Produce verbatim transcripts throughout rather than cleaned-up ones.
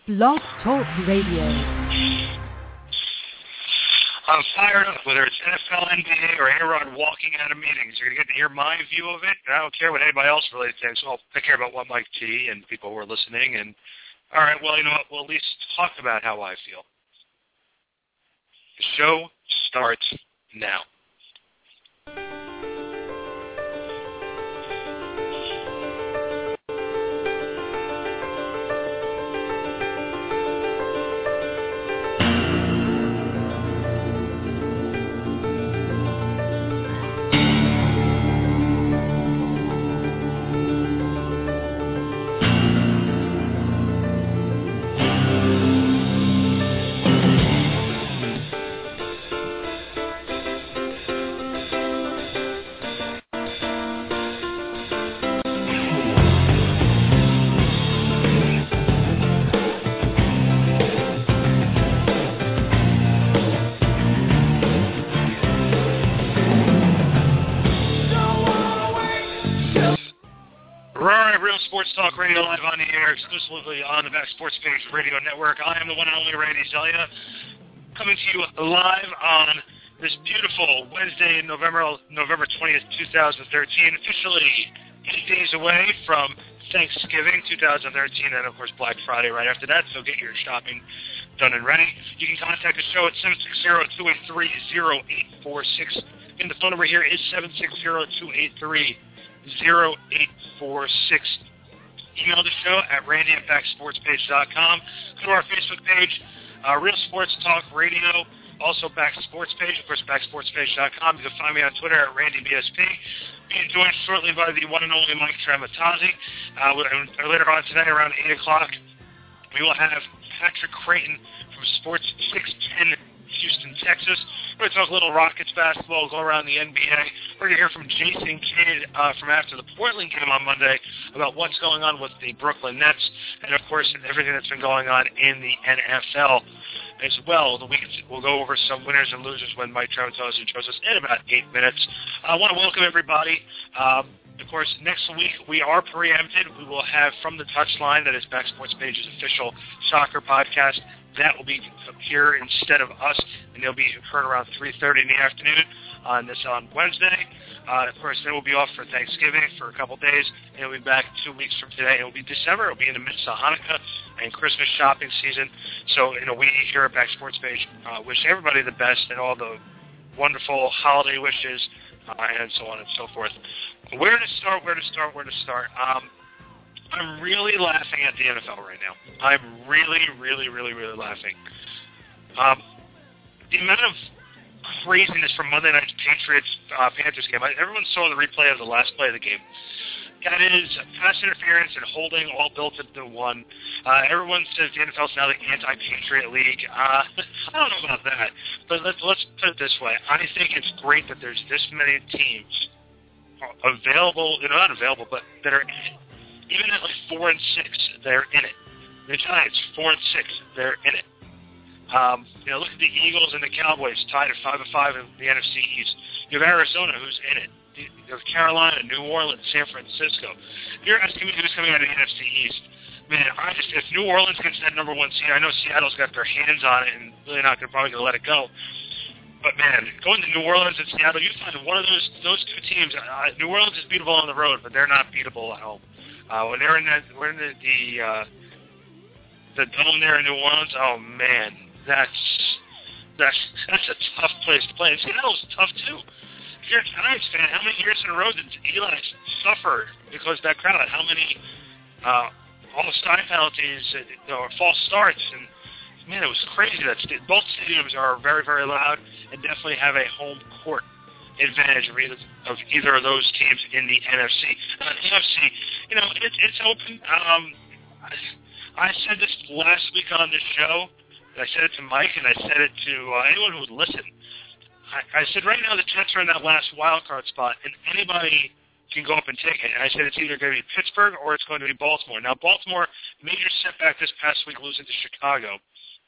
Blog Talk Radio. I'm fired up, whether it's N F L, N B A, or A-Rod walking out of meetings. You're going to get to hear my view of it. I don't care what anybody else really thinks. Well, I care about what Mike T and people who are listening. And all right, well, you know what? We'll at least talk about how I feel. The show starts now. Sports Talk Radio live on the air, exclusively on the Back Sports Page Radio Network. I am the one and only Randy Zelia, coming to you live on this beautiful Wednesday, November November twentieth, twenty thirteen, officially eight days away from Thanksgiving twenty thirteen, and of course Black Friday right after that, so get your shopping done and ready. You can contact the show at seven six zero, two eight three, zero eight four six, and the phone number here is seven six zero, two eight three, zero eight four six. Email the show at randy at back sports page dot com. Go to our Facebook page, uh, Real Sports Talk Radio, also Back Sports Page, of course, back sports page dot com. You can find me on Twitter at randy b s p. Being joined shortly by the one and only Mike Tramatazzi. Uh, later on today, around eight o'clock, we will have Patrick Creighton from Sports six ten Houston, Texas. We're going to talk a little Rockets basketball, go around the N B A. We're going to hear from Jason Kidd uh, from after the Portland game on Monday about what's going on with the Brooklyn Nets and, of course, everything that's been going on in the N F L as well. The week we'll go over some winners and losers when Mike Tramatazzi joins us in about eight minutes. I want to welcome everybody. Um, Of course, next week we are preempted. We will have From the Touchline, that is Back Sports Page's official soccer podcast. That will be here instead of us, and they'll be heard around three thirty in the afternoon on this on Wednesday. Uh, of course, then we'll be off for Thanksgiving for a couple days, and we'll be back two weeks from today. It will be December. It will be in the midst of Hanukkah and Christmas shopping season. So, you know, we here at Back Sports Page uh, wish everybody the best and all the wonderful holiday wishes, uh, and so on and so forth. Where to start, where to start, where to start. Um, I'm really laughing at the N F L right now. I'm really, really, really, really laughing. Um, the amount of craziness from Monday night's Patriots-Panthers uh, game. I, everyone saw the replay of the last play of the game. That is pass interference and holding all built into one. Uh, everyone says the N F L is now the anti-Patriot league. Uh, I don't know about that, but let's, let's put it this way. I think it's great that there's this many teams available, you know, not available, but that are in it. Even at like four and six, they're in it. The Giants, four and six, they're in it. Um, you know, look at the Eagles and the Cowboys tied at five and five in the N F C East. You have Arizona, who's in it. You have Carolina, New Orleans, San Francisco. If you're asking me who's coming out of the N F C East, man, I just if New Orleans gets that number one seed, I know Seattle's got their hands on it and really not gonna, probably going to let it go. But, man, going to New Orleans and Seattle, you find one of those those two teams, uh, New Orleans is beatable on the road, but they're not beatable at home. Uh, when they're in that, we're in the the, uh, the dome there in New Orleans. Oh man, that's that's that's a tough place to play. And Seattle's tough too. If you're a Giants fan, how many years in a row did Eli suffer because of that crowd? How many uh, offside penalties uh, or false starts? And man, it was crazy. That st- both stadiums are very very loud and definitely have a home court advantage of either, of either of those teams in the N F C. Uh, the N F C, you know, it, it's open. Um, I, I said this last week on the show. I said it to Mike, and I said it to uh, anyone who would listen. I, I said right now the Jets are in that last wild card spot, and anybody can go up and take it. And I said it's either going to be Pittsburgh or it's going to be Baltimore. Now, Baltimore, major setback this past week losing to Chicago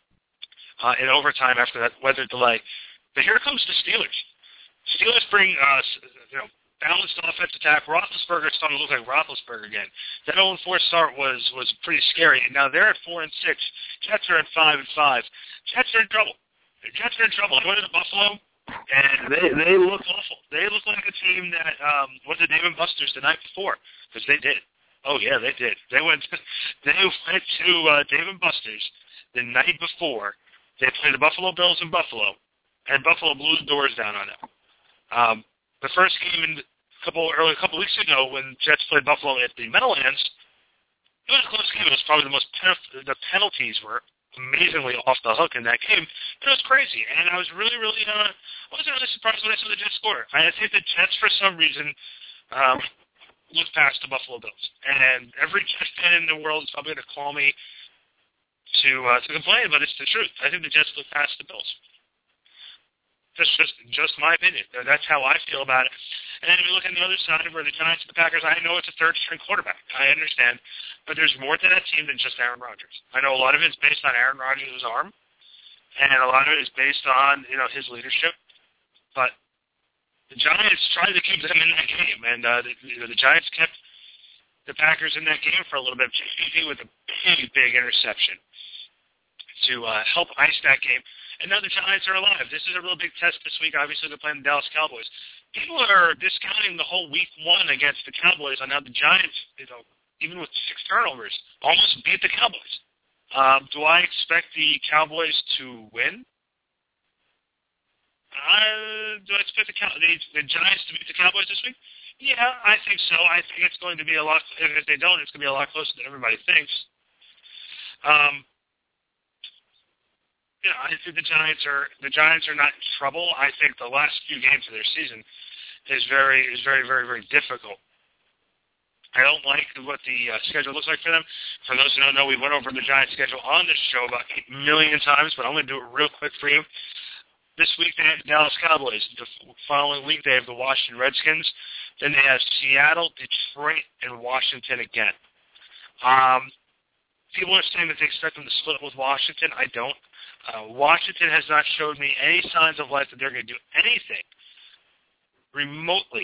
uh, in overtime after that weather delay. But here comes the Steelers. Steelers bring, uh, you know, balanced offense attack. Roethlisberger is starting to look like Roethlisberger again. That oh and four start was was pretty scary. And now they're at four and six. Jets are at five and five. Jets are in trouble. The Jets are in trouble. I went to Buffalo, and they they look awful. They look like a team that um, went to Dave and Buster's the night before, because they did. Oh yeah, they did. They went. They went to uh, Dave and Buster's the night before. They played the Buffalo Bills in Buffalo, and Buffalo blew the doors down on them. Um, the first game in a couple early a couple weeks ago, when Jets played Buffalo at the Meadowlands, it was a close game. It was probably the most pen- the penalties were amazingly off the hook in that game. It was crazy, and I was really, really, uh, I wasn't really surprised when I saw the Jets score. I think the Jets, for some reason, um, looked past the Buffalo Bills, and every Jets fan in the world is probably going to call me to uh, to complain, but it's the truth. I think the Jets looked past the Bills. That's just just my opinion. That's how I feel about it. And then we look on the other side where the Giants and the Packers, I know it's a third-string quarterback. I understand. But there's more to that team than just Aaron Rodgers. I know a lot of it's based on Aaron Rodgers' arm, and a lot of it is based on, you know, his leadership. But the Giants tried to keep them in that game, and uh, the, you know, the Giants kept the Packers in that game for a little bit. J P with a big, big interception to uh, help ice that game. And now the Giants are alive. This is a real big test this week. Obviously, they're playing the Dallas Cowboys. People are discounting the whole week one against the Cowboys on how the Giants, you know, even with six turnovers, almost beat the Cowboys. Um, do I expect the Cowboys to win? Uh, do I expect the, Cow- the, the Giants to beat the Cowboys this week? Yeah, I think so. I think it's going to be a lot. If they don't, it's going to be a lot closer than everybody thinks. Um, you know, I think the Giants are the Giants are not in trouble. I think the last few games of their season is very is very very very difficult. I don't like what the uh, schedule looks like for them. For those who don't know, we went over the Giants' schedule on this show about eight million times, but I'm going to do it real quick for you. This week they have the Dallas Cowboys. The following week they have the Washington Redskins. Then they have Seattle, Detroit, and Washington again. Um, people are saying that they expect them to split with Washington. I don't. Uh, Washington has not showed me any signs of life that they're going to do anything remotely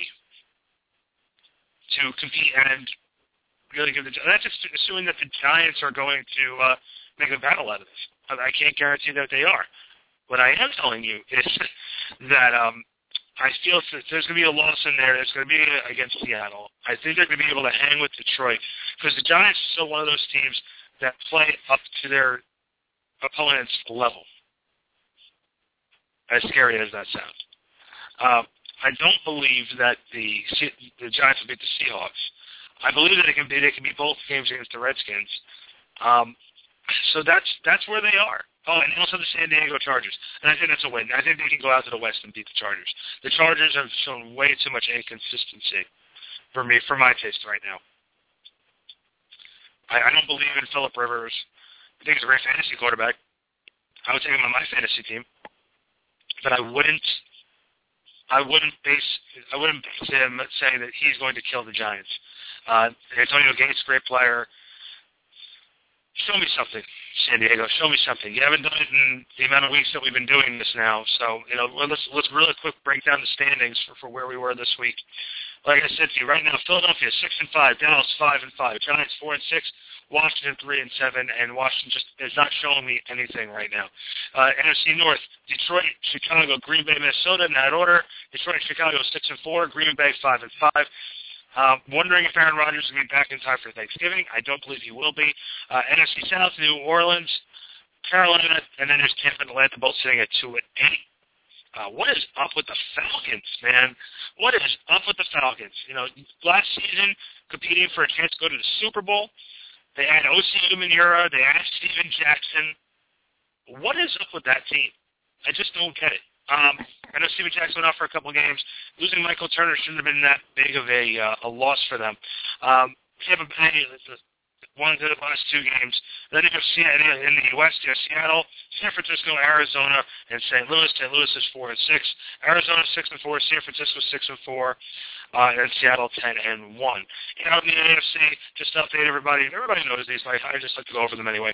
to compete and really give the. That's just assuming that the Giants are going to uh, make a battle out of this. I can't guarantee that they are. What I am telling you is that um, I feel that there's going to be a loss in there. There's going to be against Seattle. I think they're going to be able to hang with Detroit because the Giants are still one of those teams that play up to their opponent's level. As scary as that sounds. Uh, I don't believe that the the Giants will beat the Seahawks. I believe that they can be they can beat both games against the Redskins. Um, so that's that's where they are. Oh, and also the San Diego Chargers. And I think that's a win. I think they can go out to the West and beat the Chargers. The Chargers have shown way too much inconsistency for me, for my taste right now. I, I don't believe in Phillip Rivers. I think he's a great fantasy quarterback. I would take him on my fantasy team, but I wouldn't. I wouldn't base. I wouldn't base him saying that he's going to kill the Giants. Uh, Antonio Gates, great player. Show me something, San Diego. Show me something. You haven't done it in the amount of weeks that we've been doing this now. So you know, let's let's really quick break down the standings for, for where we were this week. Like I said to you, right now, Philadelphia six and five, Dallas five and five, Giants four and six. Washington three and seven, and Washington just is not showing me anything right now. Uh, N F C North: Detroit, Chicago, Green Bay, Minnesota. In that order, Detroit, Chicago six and four, Green Bay five and five. Uh, wondering if Aaron Rodgers will be back in time for Thanksgiving. I don't believe he will be. Uh, N F C South: New Orleans, Carolina, and then there's Tampa and Atlanta, both sitting at two and eight. Uh, what is up with the Falcons, man? What is up with the Falcons? You know, last season competing for a chance to go to the Super Bowl. They had O C Umenyiora. They had Steven Jackson. What is up with that team? I just don't get it. Um, I know Steven Jackson went out for a couple of games. Losing Michael Turner shouldn't have been that big of a uh, a loss for them. Um, Tampa Bay won the last two games. Then you have in the West, you have Seattle, San Francisco, Arizona, and Saint Louis. Saint Louis is four and six. Arizona six and four. San Francisco six and four. Uh, and Seattle ten and one. Out in the A F C, just to update everybody. Everybody knows these. I, I just like to go over them anyway.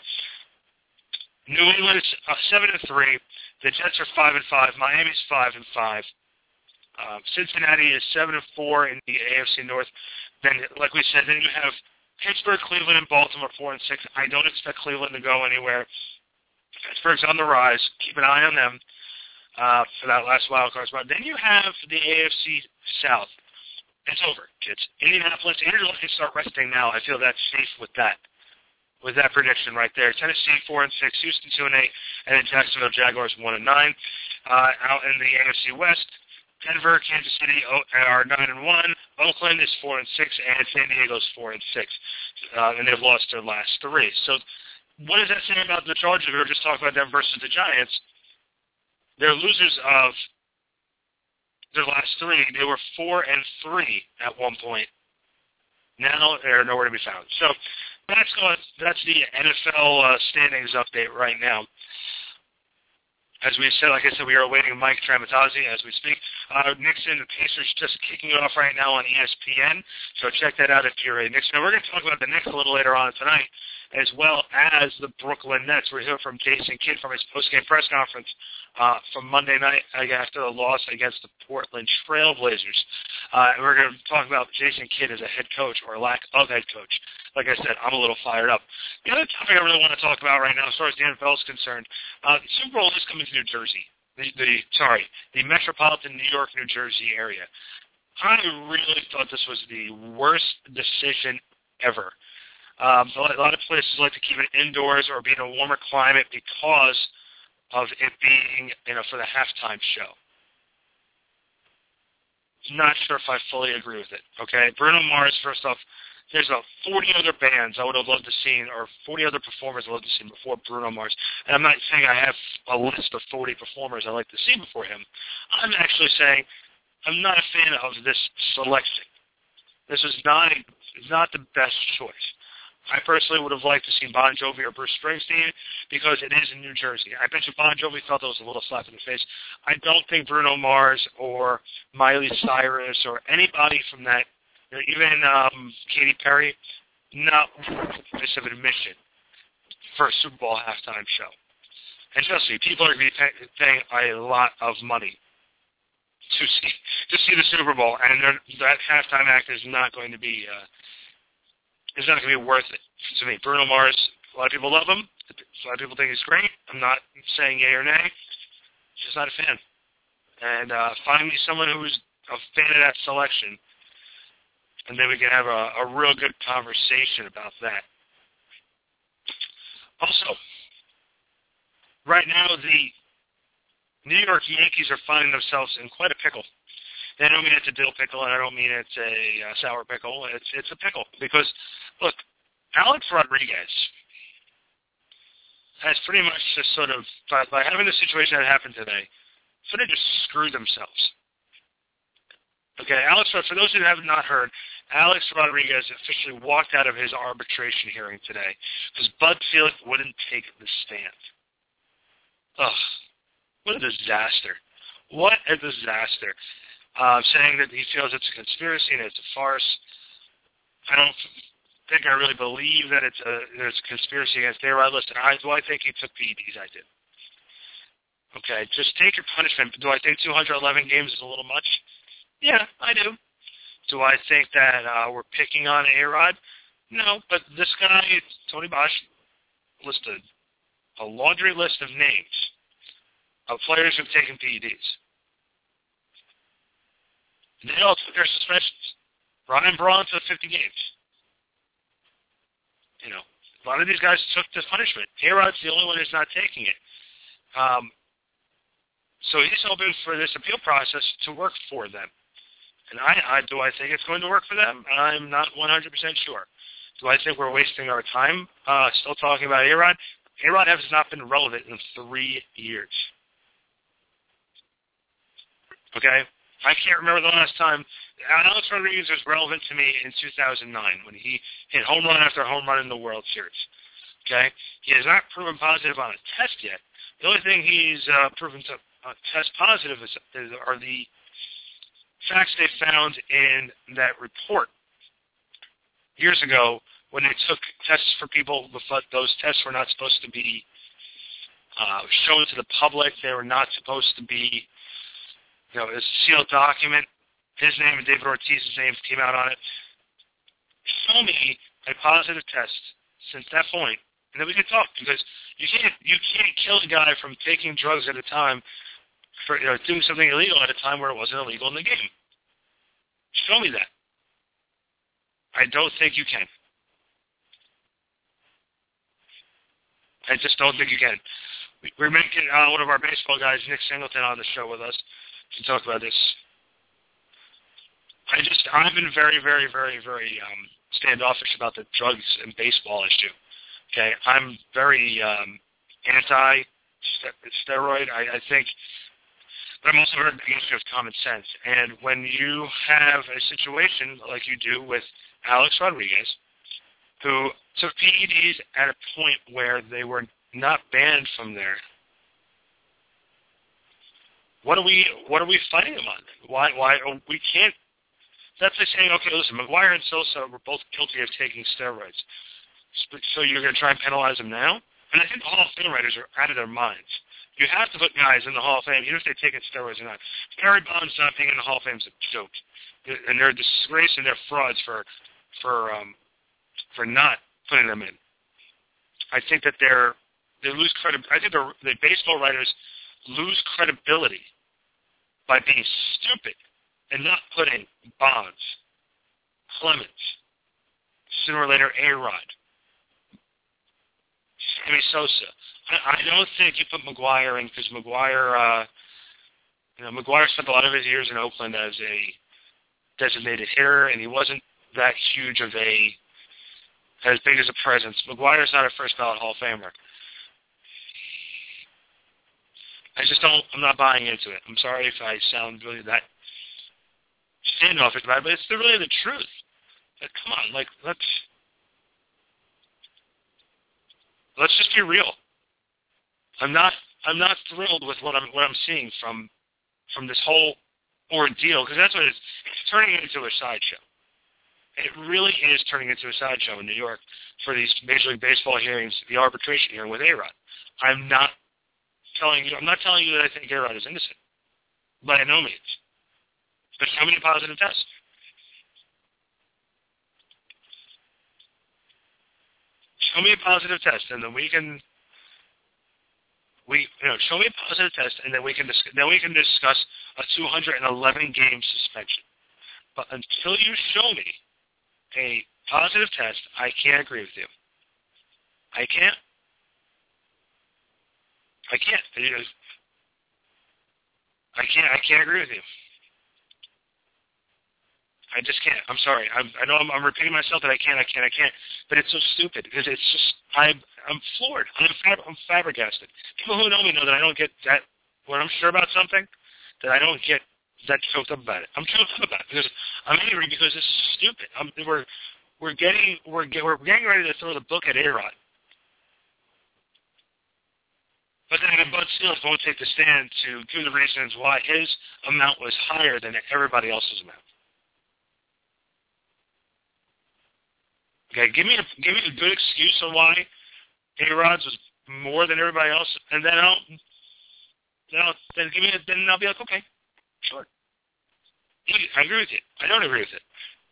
New England is uh, seven and three. The Jets are five and five. Miami's five and five. Uh, Cincinnati is seven and four in the A F C North. Then, like we said, then you have Pittsburgh, Cleveland, and Baltimore four and six. I don't expect Cleveland to go anywhere. Pittsburgh's on the rise. Keep an eye on them uh, for that last wild card spot. Then you have the A F C South. It's over, kids. Indianapolis, Andrew Luck can start resting now. I feel that's safe with that. With that prediction right there. Tennessee four and six, Houston two and eight, and then Jacksonville Jaguars one and nine. Uh, out in the A F C West, Denver, Kansas City are nine and one. Oakland is four and six, and San Diego's four and six, uh, and they've lost their last three. So, what does that say about the Chargers? We were just talking about them versus the Giants. They're losers of their last three. They were four and three at one point. Now they're nowhere to be found. So that's going, that's the N F L uh, standings update right now. As we said, like I said, we are awaiting Mike Tramatazzi as we speak. Uh, Knicks and the Pacers just kicking it off right now on E S P N. So check that out if you're a Knicks fan. We're going to talk about the Knicks a little later on tonight, as well as the Brooklyn Nets. We're here from Jason Kidd from his post-game press conference uh, from Monday night after the loss against the Portland Trail Blazers. Uh, and we're going to talk about Jason Kidd as a head coach or lack of head coach. Like I said, I'm a little fired up. The other topic I really want to talk about right now, as far as the N F L is concerned, uh, the Super Bowl is coming to New Jersey. The, the sorry, the metropolitan New York, New Jersey area. I really thought this was the worst decision ever. Um, a lot of places like to keep it indoors or be in a warmer climate because of it being, you know, for the halftime show. Not sure if I fully agree with it. Okay, Bruno Mars. First off, there's a forty other bands I would have loved to see, or forty other performers I'd love to see before Bruno Mars. And I'm not saying I have a list of forty performers I'd like to see before him. I'm actually saying I'm not a fan of this selection. This is not a, not the best choice. I personally would have liked to see Bon Jovi or Bruce Springsteen because it is in New Jersey. I bet you Bon Jovi thought that was a little slap in the face. I don't think Bruno Mars or Miley Cyrus or anybody from that, even um, Katy Perry, not this of admission for a Super Bowl halftime show. And trust me, people are going to be pay, paying a lot of money to see to see the Super Bowl, and that halftime act is not going to be uh, is not going to be worth it to me. Bruno Mars, a lot of people love him. A lot of people think he's great. I'm not saying yay or nay. Just not a fan. And uh, find me someone who's a fan of that selection, and then we can have a, a real good conversation about that. Also, right now the New York Yankees are finding themselves in quite a pickle. And I don't mean it's a dill pickle, and I don't mean it's a uh, sour pickle. It's it's a pickle because, look, Alex Rodriguez has pretty much just sort of, by, by having the situation that happened today, sort of just screwed themselves. Okay, Alex, for those who have not heard, Alex Rodriguez officially walked out of his arbitration hearing today because Bud Selig wouldn't take the stand. Ugh, what a disaster. What a disaster. Uh, saying that he feels it's a conspiracy and it's a farce. I don't think I really believe that it's a, there's a conspiracy against A-Rod. Listen, I, do I think he took P E Ds? I did. Okay, just take your punishment. Do I think two hundred eleven games is a little much? Yeah, I do. Do I think that uh, we're picking on A-Rod? No, but this guy, Tony Bosch, listed a laundry list of names of players who've taken P E Ds. They all took their suspensions. Ryan Braun took fifty games. You know, a lot of these guys took the punishment. A-Rod's the only one who's not taking it. Um, so he's hoping for this appeal process to work for them. And I, I do I think it's going to work for them? I'm not one hundred percent sure. Do I think we're wasting our time uh, still talking about A-Rod? A-Rod has not been relevant in three years. Okay? I can't remember the last time. Alex Rodriguez was relevant to me in two thousand nine when he hit home run after home run in the World Series. Okay? He has not proven positive on a test yet. The only thing he's uh, proven to uh, test positive is, is, are the facts they found in that report years ago when they took tests for people. Those tests were not supposed to be uh, shown to the public. They were not supposed to be you know, it's a sealed document. His name and David Ortiz's name came out on it. Show me a positive test since that point, and then we can talk, because you can't you can't kill a guy from taking drugs at a time, for you know, doing something illegal at a time where it wasn't illegal in the game. Show me that. I don't think you can. I just don't think you can. We're making uh, one of our baseball guys, Nick Singleton, on the show with us to talk about this. I just, I've been very, very, very, very um, standoffish about the drugs and baseball issue. Okay, I'm very um, anti-steroid. I, I think, but I'm also very big issue of common sense. And when you have a situation like you do with Alex Rodriguez, who took P E Ds at a point where they were not banned from there, what are we, what are we fighting them on? Why, why oh, we can't? That's like saying, okay, listen, McGuire and Sosa were both guilty of taking steroids. So you're going to try and penalize them now? And I think the Hall of Fame writers are out of their minds. You have to put guys in the Hall of Fame, even if they've taken steroids or not. Barry Bonds not being in the Hall of Fame is a joke. And they're a disgrace and they're frauds for for um, for not putting them in. I think that they're they lose credibility. I think the, the baseball writers lose credibility by being stupid and not putting Bonds, Clemens, sooner or later A-Rod, Sammy Sosa. I, I don't think you put McGuire in, because McGuire, uh, you know, McGuire spent a lot of his years in Oakland as a designated hitter, and he wasn't that huge of a, as big as a presence. McGuire's not a first ballot Hall of Famer. I just don't, I'm not buying into it. I'm sorry if I sound really that standoffish about it, but it's the, really the truth. Like, come on, like, let's, let's just be real. I'm not, I'm not thrilled with what I'm, what I'm seeing from, from this whole ordeal, because that's what it's, it's turning into a sideshow. It really is turning into a sideshow in New York for these Major League Baseball hearings, the arbitration hearing with A-Rod. I'm not telling you, I'm not telling you that I think A-Rod is innocent, by no means. But show me a positive test. Show me a positive test, and then we can, we, you know, show me a positive test, and then we can discuss, then we can discuss a two hundred eleven game suspension. But until you show me a positive test, I can't agree with you. I can't. I can't. I can't. I can't agree with you. I just can't. I'm sorry. I'm, I know I'm, I'm repeating myself that I can't, I can't, I can't. But it's so stupid because it's just, I'm, I'm floored. I'm, fab, I'm flabbergasted. People who know me know that I don't get that, when I'm sure about something, that I don't get that choked up about it. I'm choked up about it because I'm angry because this is stupid. I'm, we're, we're getting, we're, get, we're getting ready to throw the book at A-Rod. But then Bud Selig won't take the stand to give the reasons why his amount was higher than everybody else's amount. Okay, give me a give me a good excuse on why A-Rod's was more than everybody else, and then I'll then I'll then give me a, then I'll be like, okay, sure. I agree with you. I don't agree with it.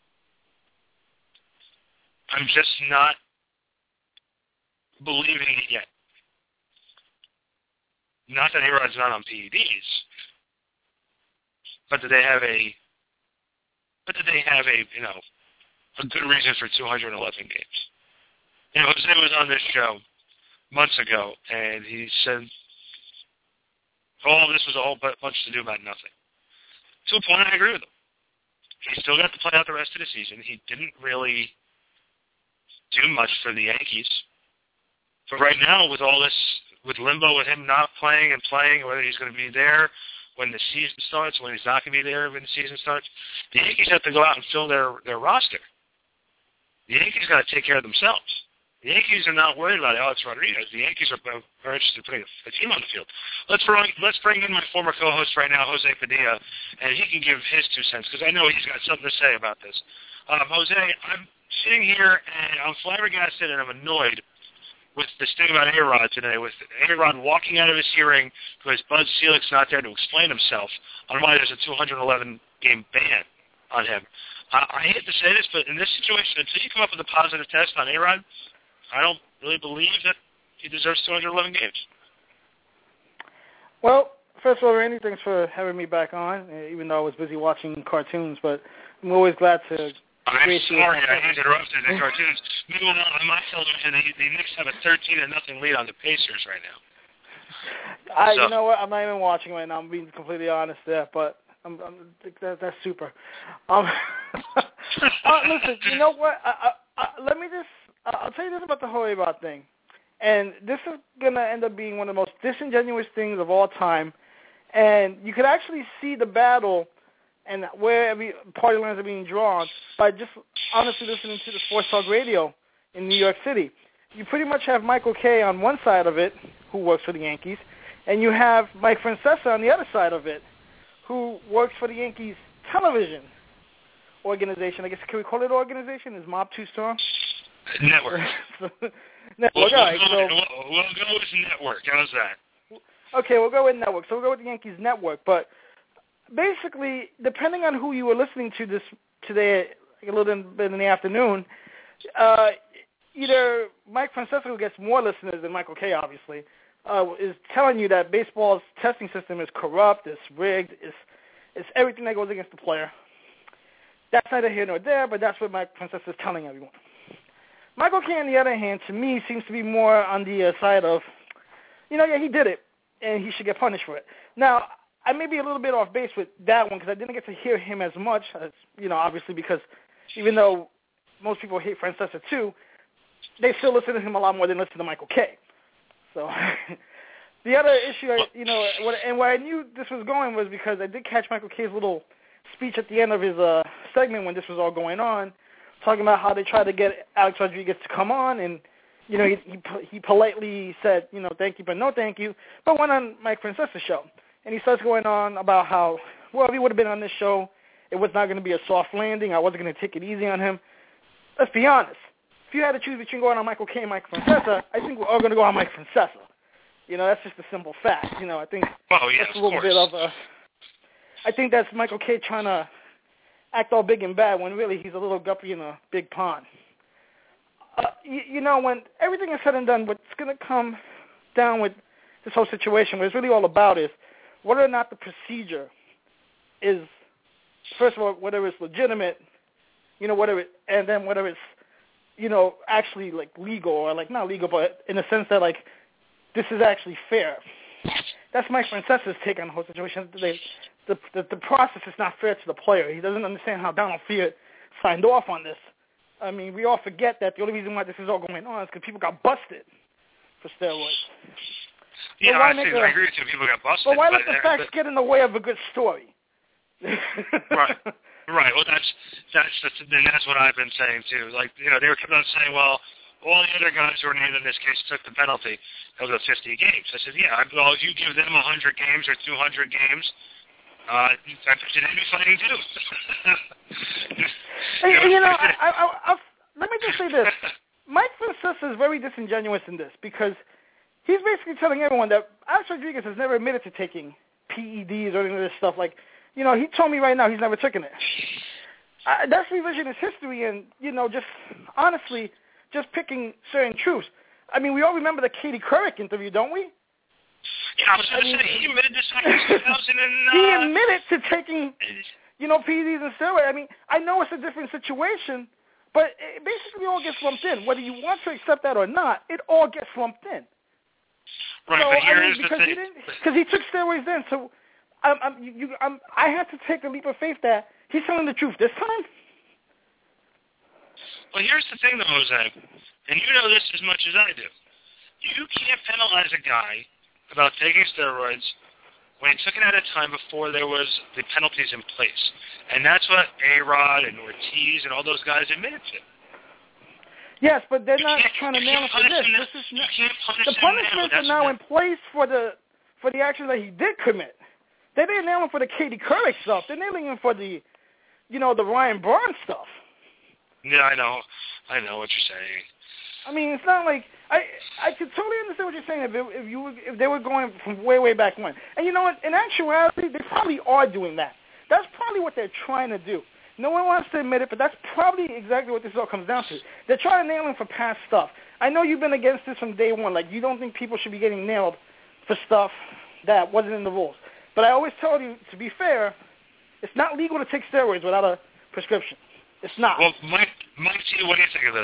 I'm just not believing it yet. Not that A-Rod's not on P E Ds, but that they have a but that they have a you know. a good reason for two hundred eleven games. You know, Jose was on this show months ago, and he said all of this was a whole bunch to do about nothing. To a point, I agree with him. He still got to play out the rest of the season. He didn't really do much for the Yankees. But right now, with all this, with limbo, with him not playing and playing, whether he's going to be there when the season starts, when he's not going to be there when the season starts, the Yankees have to go out and fill their, their roster. The Yankees got to take care of themselves. The Yankees are not worried about Alex Rodriguez. The Yankees are, are interested in putting a team on the field. Let's bring, let's bring in my former co-host right now, Jose Padilla, and he can give his two cents, because I know he's got something to say about this. Um, Jose, I'm sitting here, and I'm flabbergasted, and I'm annoyed with this thing about A-Rod today, with A-Rod walking out of his hearing because Bud Selig's not there to explain himself on why there's a two hundred eleven game ban on him. I, I hate to say this, but in this situation, until you come up with a positive test on A-Rod, I don't really believe that he deserves two hundred eleven games. Well, first of all, Randy, thanks for having me back on, even though I was busy watching cartoons, but I'm always glad to... I'm sorry I interrupted the cartoons. Meanwhile, on my television, the, the Knicks have a thirteen to nothing lead on the Pacers right now. I, so. You know what? I'm not even watching right now. I'm being completely honest there, but I'm, I'm, that, that's super. Um, uh, listen, you know what? I, I, I, let me just... I'll tell you this about the whole A-Rod thing. And this is going to end up being one of the most disingenuous things of all time. And you could actually see the battle and where every party lines are being drawn by just honestly listening to the Sports Talk Radio in New York City. You pretty much have Michael Kay on one side of it, who works for the Yankees, and you have Mike Francesa on the other side of it, who works for the Yankees television organization. I guess, can we call it organization? Is mob too strong? Network. Network. We'll, All right, we'll, so, we'll, we'll go with network. How's that? Okay, we'll go with network. So we'll go with the Yankees network. But basically, depending on who you were listening to this today, a little bit in the afternoon, uh, either Mike Francesa, who gets more listeners than Michael Kay, obviously, uh, is telling you that baseball's testing system is corrupt, it's rigged, it's, it's everything that goes against the player. That's neither here nor there, but that's what Mike Francesa is telling everyone. Michael Kay, on the other hand, to me, seems to be more on the uh, side of, you know, yeah, he did it, and he should get punished for it. Now, I may be a little bit off base with that one because I didn't get to hear him as much, as, you know, obviously because even though most people hate Francesa too, they still listen to him a lot more than listen to Michael Kay. So the other issue, I, you know, what, and where I knew this was going was because I did catch Michael Kay's little speech at the end of his uh, segment when this was all going on, talking about how they tried to get Alex Rodriguez to come on, and, you know, he, he he politely said, you know, thank you, but no thank you, but went on Mike Francesa's show. And he starts going on about how, well, if he would have been on this show, it was not going to be a soft landing. I wasn't going to take it easy on him. Let's be honest. If you had to choose between going on Michael Kay and Mike Francesa, I think we're all going to go on Mike Francesa. You know, that's just a simple fact. You know, I think oh, yes, that's a little of bit of a, I think that's Michael Kay trying to act all big and bad when really he's a little guppy in a big pond. Uh, you, you know, when everything is said and done, what's going to come down with this whole situation, what it's really all about is whether or not the procedure is, first of all, whether it's legitimate, you know, whether it, and then whether it's, you know, actually, like, legal, or, like, not legal, but in the sense that, like, this is actually fair. That's Mike Francesa's take on the whole situation. They, the, the the process is not fair to the player. He doesn't understand how Donald Fiat signed off on this. I mean, we all forget that the only reason why this is all going on is because people got busted for steroids. Yeah, so I, I think, I agree with you. People got busted. But why let but, the uh, facts but, get in the way of a good story? Right. Right. Well, that's that's that's and that's what I've been saying too. Like, you know, they were kept on saying, well, all the other guys who were named in this case took the penalty. That was fifty games. I said, yeah. Well, if you give them a hundred games or two hundred games, uh, I bet you they'd be fighting too. you know, you know I, I, I, I, let me just say this: Mike Francesa is very disingenuous in this because he's basically telling everyone that Alex Rodriguez has never admitted to taking P E Ds or any of this stuff. Like, you know, he told me right now he's never taken it. Uh, that's revisionist history and, you know, just honestly, just picking certain truths. I mean, we all remember the Katie Couric interview, don't we? Yeah, I was going to say, he admitted this back in two thousand nine. He admitted to taking, you know, P E Ds and steroids. I mean, I know it's a different situation, but it basically all gets lumped in. Whether you want to accept that or not, it all gets lumped in. Right, so, but here I mean, is the because thing. He didn't, because he took steroids then, so I'm, I'm, you, I'm, I had to take a leap of faith that he's telling the truth this time. Well, here's the thing, though, Jose, and you know this as much as I do. You can't penalize a guy about taking steroids when he took it at a time before there was the penalties in place. And that's what A-Rod and Ortiz and all those guys admitted to. Yes, but they're you not trying to nail him for this. This is not, the punishments are now in place for the for the actions that he did commit. They didn't nail him for the Katie Couric stuff. They're nailing him for the, you know, the Ryan Braun stuff. Yeah, I know. I know what you're saying. I mean, it's not like I I could totally understand what you're saying if, it, if you were, if they were going from way way back when. And you know what? In actuality, they probably are doing that. That's probably what they're trying to do. No one wants to admit it, but that's probably exactly what this all comes down to. They're trying to nail him for past stuff. I know you've been against this from day one. Like, you don't think people should be getting nailed for stuff that wasn't in the rules. But I always tell you, to be fair, it's not legal to take steroids without a prescription. It's not. Well, Mike, Mike T, what do you think of this?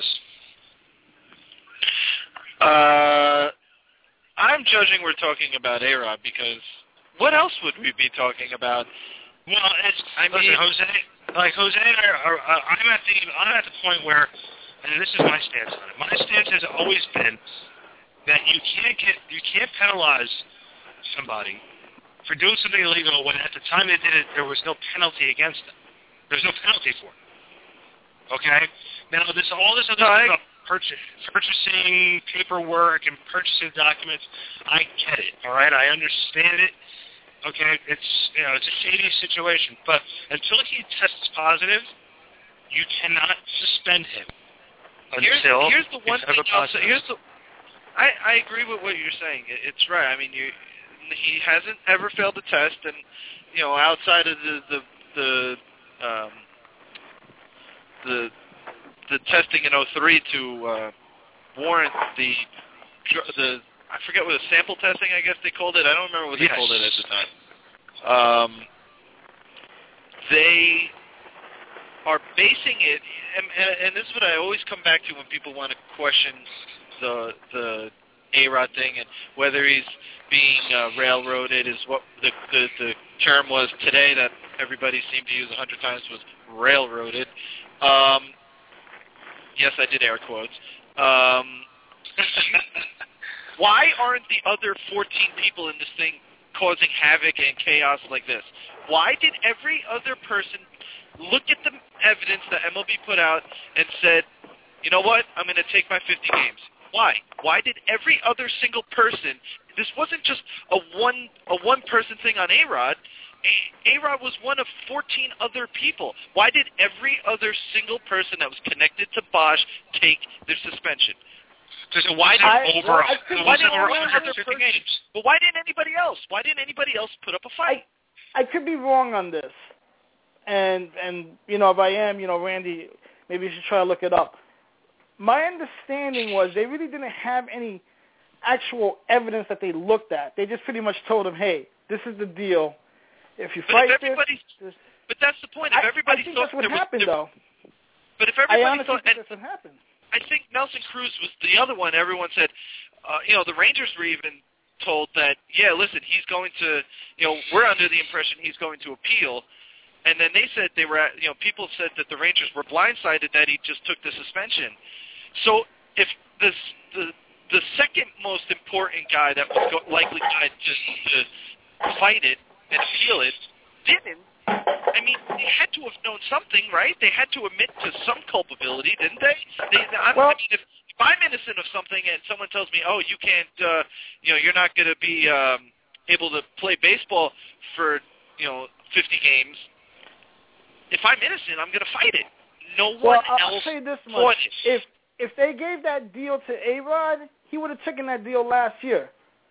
Uh, I'm judging we're talking about A-Rod because what else would we be talking about? Well, it's, I listen, mean, Jose, like Jose and I are, are, I'm at the, I'm at the point where, and this is my stance on it. My stance has always been that you can't get, you can't penalize somebody for doing something illegal when at the time they did it, there was no penalty against them. There's no penalty for it. Okay? Now, this all this other no, stuff I, about purchase, purchasing paperwork and purchasing documents, I get it. All right? I understand it. Okay? It's, you know, it's a shady situation. But until he tests positive, you cannot suspend him here's, until here's the one it's thing ever I'll positive. say. Here's the, I, I agree with what you're saying. It, it's right. I mean, you, he hasn't ever failed a test, and, you know, outside of the, the, the um, the the testing in oh three to uh, warrant the the I forget what the sample testing I guess they called it. I don't remember what they yes. called it at the time. Um, they are basing it, and, and, and this is what I always come back to when people want to question the the A-Rod thing and whether he's being uh, railroaded is what the, the the term was today that everybody seemed to use a hundred times was railroaded. Um, yes, I did air quotes. Um, why aren't the other fourteen people in this thing causing havoc and chaos like this? Why did every other person look at the evidence that M L B put out and said, you know what, I'm going to take my fifty games? Why? Why did every other single person, this wasn't just a one a one person thing on A-Rod, A-Rod was one of fourteen other people. Why did every other single person that was connected to Bosch take their suspension? So why did I, over, I think why did over over one one hundred fifty person, games? But why didn't anybody else? Why didn't anybody else put up a fight? I, I could be wrong on this. And, and you know, if I am, you know, Randy, maybe you should try to look it up. My understanding was they really didn't have any actual evidence that they looked at. They just pretty much told him, hey, this is the deal. If you but fight if this, this... But that's the point. If I, everybody I think thought that's what there happened, was, there, though. But if everybody I honestly thought... think And, that's what happened. I think Nelson Cruz was the other one. Everyone said, uh, you know, the Rangers were even told that, yeah, listen, he's going to, you know, we're under the impression he's going to appeal. And then they said they were, at, you know, people said that the Rangers were blindsided that he just took the suspension. So if this, the the second most important guy that was go- likely guy just to fight it and appeal it didn't, I mean, they had to have known something, right? They had to admit to some culpability, didn't they? they I, well, I mean, if, if I'm innocent of something and someone tells me, oh, you can't, uh, you know, you're not going to be um, able to play baseball for, you know, fifty games, if I'm innocent, I'm going to fight it. No well, one I'll else say this fought much. it. If, if they gave that deal to A-Rod, he would have taken that deal last year.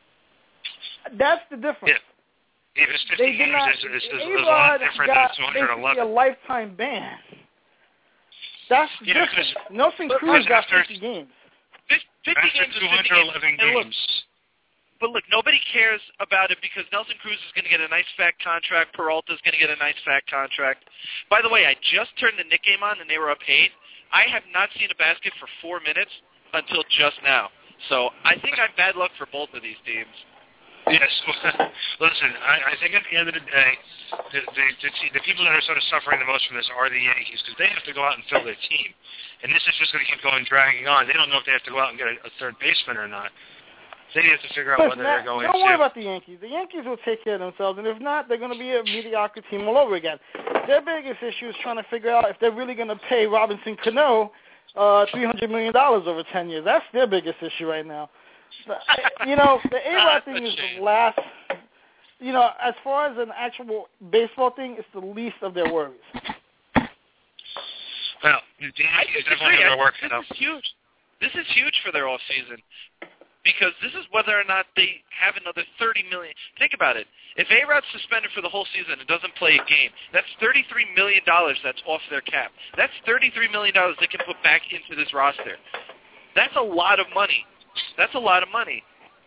That's the difference. Yeah. If it's fifty They did games, not, it's, it's, it's, it's a A-Rod lot different got than two basically eleven. a lifetime ban. That's the Yeah, difference. because- Nelson because Cruz got after- fifty games. fifty After games is two fifty hundred eleven games. And look, games. But look, nobody cares about it because Nelson Cruz is going to get a nice fat contract. Peralta's going to get a nice fat contract. By the way, I just turned the Knick game on and they were up eight. I have not seen a basket for four minutes until just now. So I think I'm bad luck for both of these teams. Yes. Listen, I, I think at the end of the day, the, the, the, the people that are sort of suffering the most from this are the Yankees because they have to go out and fill their team. And this is just going to keep going, dragging on. They don't know if they have to go out and get a, a third baseman or not. They have to figure out Listen, whether that, they're going don't to. worry about the Yankees. The Yankees will take care of themselves, and if not, they're going to be a mediocre team all over again. Their biggest issue is trying to figure out if they're really going to pay Robinson Cano uh, three hundred million dollars over ten years. That's their biggest issue right now. But, you know, the A-Rod thing is the last, you know, as far as an actual baseball thing, it's the least of their worries. Well, the Yankees definitely going to work it out. This is huge. This is huge for their offseason because this is whether or not they have another thirty million dollars. Think about it. If A-Rod's suspended for the whole season and doesn't play a game, that's thirty-three million dollars that's off their cap. That's thirty-three million dollars they can put back into this roster. That's a lot of money. That's a lot of money.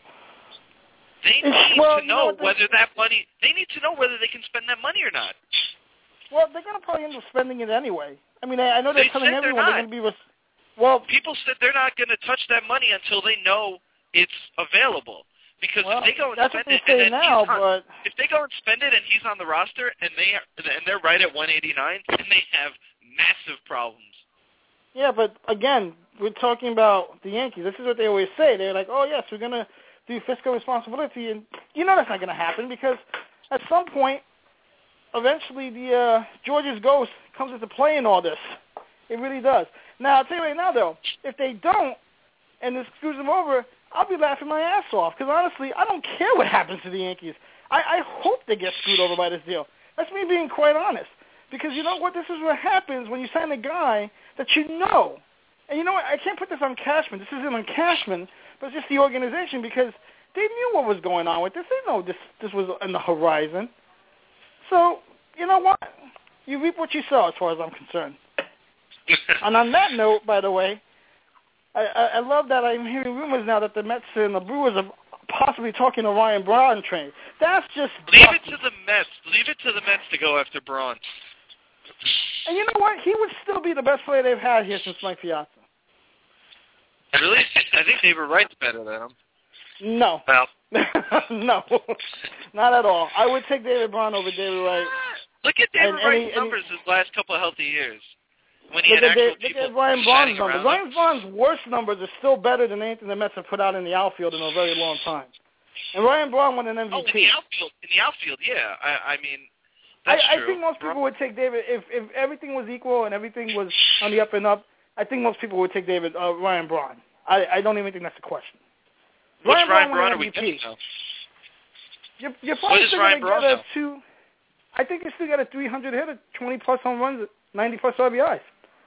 They need well, to know, know whether that money, they need to know whether they can spend that money or not. Well, they're going to probably end up spending it anyway. I mean, I, I know they're They telling said they're everyone they're not. going to be... Res- well, People said they're not going to touch that money until they know it's available. Because well, if they go and that's spend what it, they say and then now, he's on, but... if they go and spend it and he's on the roster and they are, and they're right at one eighty-nine, then they have massive problems. Yeah, but again, we're talking about the Yankees. This is what they always say. They're like, oh, yes, we're going to do fiscal responsibility. And you know that's not going to happen because at some point, eventually the uh, George's ghost comes into play in all this. It really does. Now, I'll tell you right now, though, if they don't and this screws them over, I'll be laughing my ass off because, honestly, I don't care what happens to the Yankees. I, I hope they get screwed over by this deal. That's me being quite honest. Because you know what? This is what happens when you sign a guy that you know. And you know what? I can't put this on Cashman. This isn't on Cashman, but it's just the organization because they knew what was going on with this. They know this this was on the horizon. So, you know what? You reap what you sow as far as I'm concerned. And on that note, by the way, I, I, I love that I'm hearing rumors now that the Mets and the Brewers are possibly talking to Ryan Braun trade. That's just Leave lucky. it to the Mets. Leave it to the Mets to go after Braun. And you know what? He would still be the best player they've had here since Mike Piazza. Really? I think David Wright's better than him. No. Well, no. Not at all. I would take David Braun over David Wright. Look at David And- and Wright's he- and he- numbers his last couple of healthy years. When he Look had at, actual Dave, look people at Ryan Braun's shining numbers. around Ryan him. Braun's worst numbers are still better than anything the Mets have put out in the outfield in a very long time. And Ryan Braun won an M V P. Oh, in the outfield, in the outfield, yeah. I, I mean, that's I, true. I think most people would take David if if everything was equal and everything was on the up and up. I think most people would take David uh, Ryan Braun. I, I don't even think that's a question. Which Ryan Ryan Braun Braun won are an we M V P. getting now? You're, you're What probably is still Ryan going to Braun get a now? two. I think you still got a three hundred hitter, twenty plus home runs, ninety plus R B Is.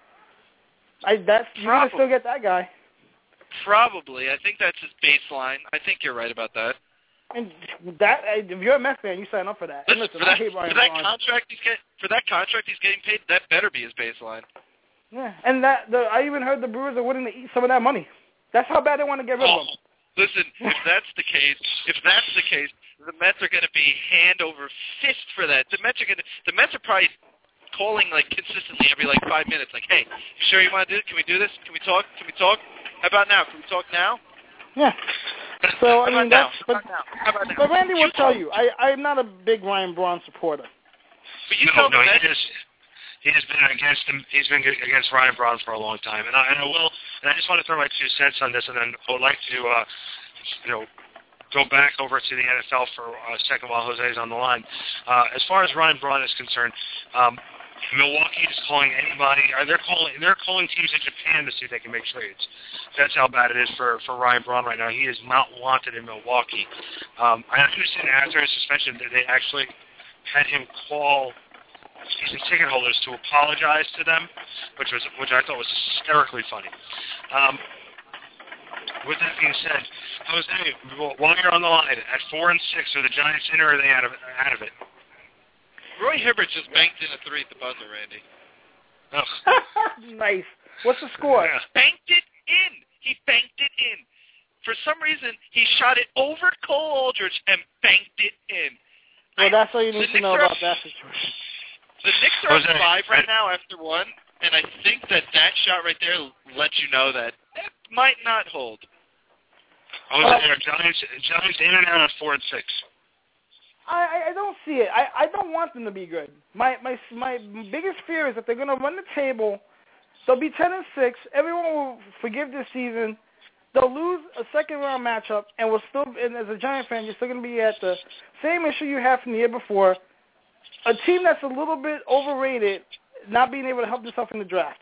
I that's you're going to still get that guy. Probably. I think that's his baseline. I think you're right about that. And that if you're a Mets fan, you sign up for that. And Listen, listen, for I that, hate Ryan for that Braun. contract he's get, for that contract he's getting paid, that better be his baseline. Yeah, and that the I even heard the Brewers are willing to eat some of that money. That's how bad they want to get rid Oh, of him. listen, if that's the case, if that's the case, the Mets are going to be hand over fist for that. The Mets are going to, the Mets are probably calling like consistently every like five minutes, like, hey, you sure you want to do this? Can we do this? Can we talk? Can we talk? How about now? Can we talk now? Yeah. So I How mean about that's now? but, How about now? How about now? but Randy will You tell talk. you, I I'm not a big Ryan Braun supporter. But you no, tell no, the he Mets. is. He has been against him. He's been against Ryan Braun for a long time, and I, and I will. And I just want to throw my two cents on this, and then I would like to, uh, you know, go back over to the N F L for a second while Jose is on the line. Uh, as far as Ryan Braun is concerned, um, Milwaukee is calling anybody. Or they're calling. They're calling teams in Japan to see if they can make trades. That's how bad it is for for Ryan Braun right now. He is not wanted in Milwaukee. Um, I understand after his suspension that they actually had him call season ticket holders to apologize to them, which was which I thought was hysterically funny. Um, with that being said, Jose, while you're on the line at four and six, are the Giants in or are they out of out of it? Roy Hibbert just banked in a three at the buzzer, Randy. Oh. Nice. What's the score? Yeah. Banked it in. He banked it in. For some reason, he shot it over Cole Aldrich and banked it in. Well, I, that's all you need the to know Knicks are- about that situation. The Knicks are Jose, at five right I- now after one, and I think that that shot right there lets you know that it might not hold. Jose, are Giants Giants in and out of four and six. I, I don't see it. I, I don't want them to be good. My my my biggest fear is that they're going to run the table. They'll be ten and six. Everyone will forgive this season. They'll lose a second round matchup, and we'll still. And as a Giant fan, you're still going to be at the same issue you had from the year before. A team that's a little bit overrated, not being able to help themselves in the draft.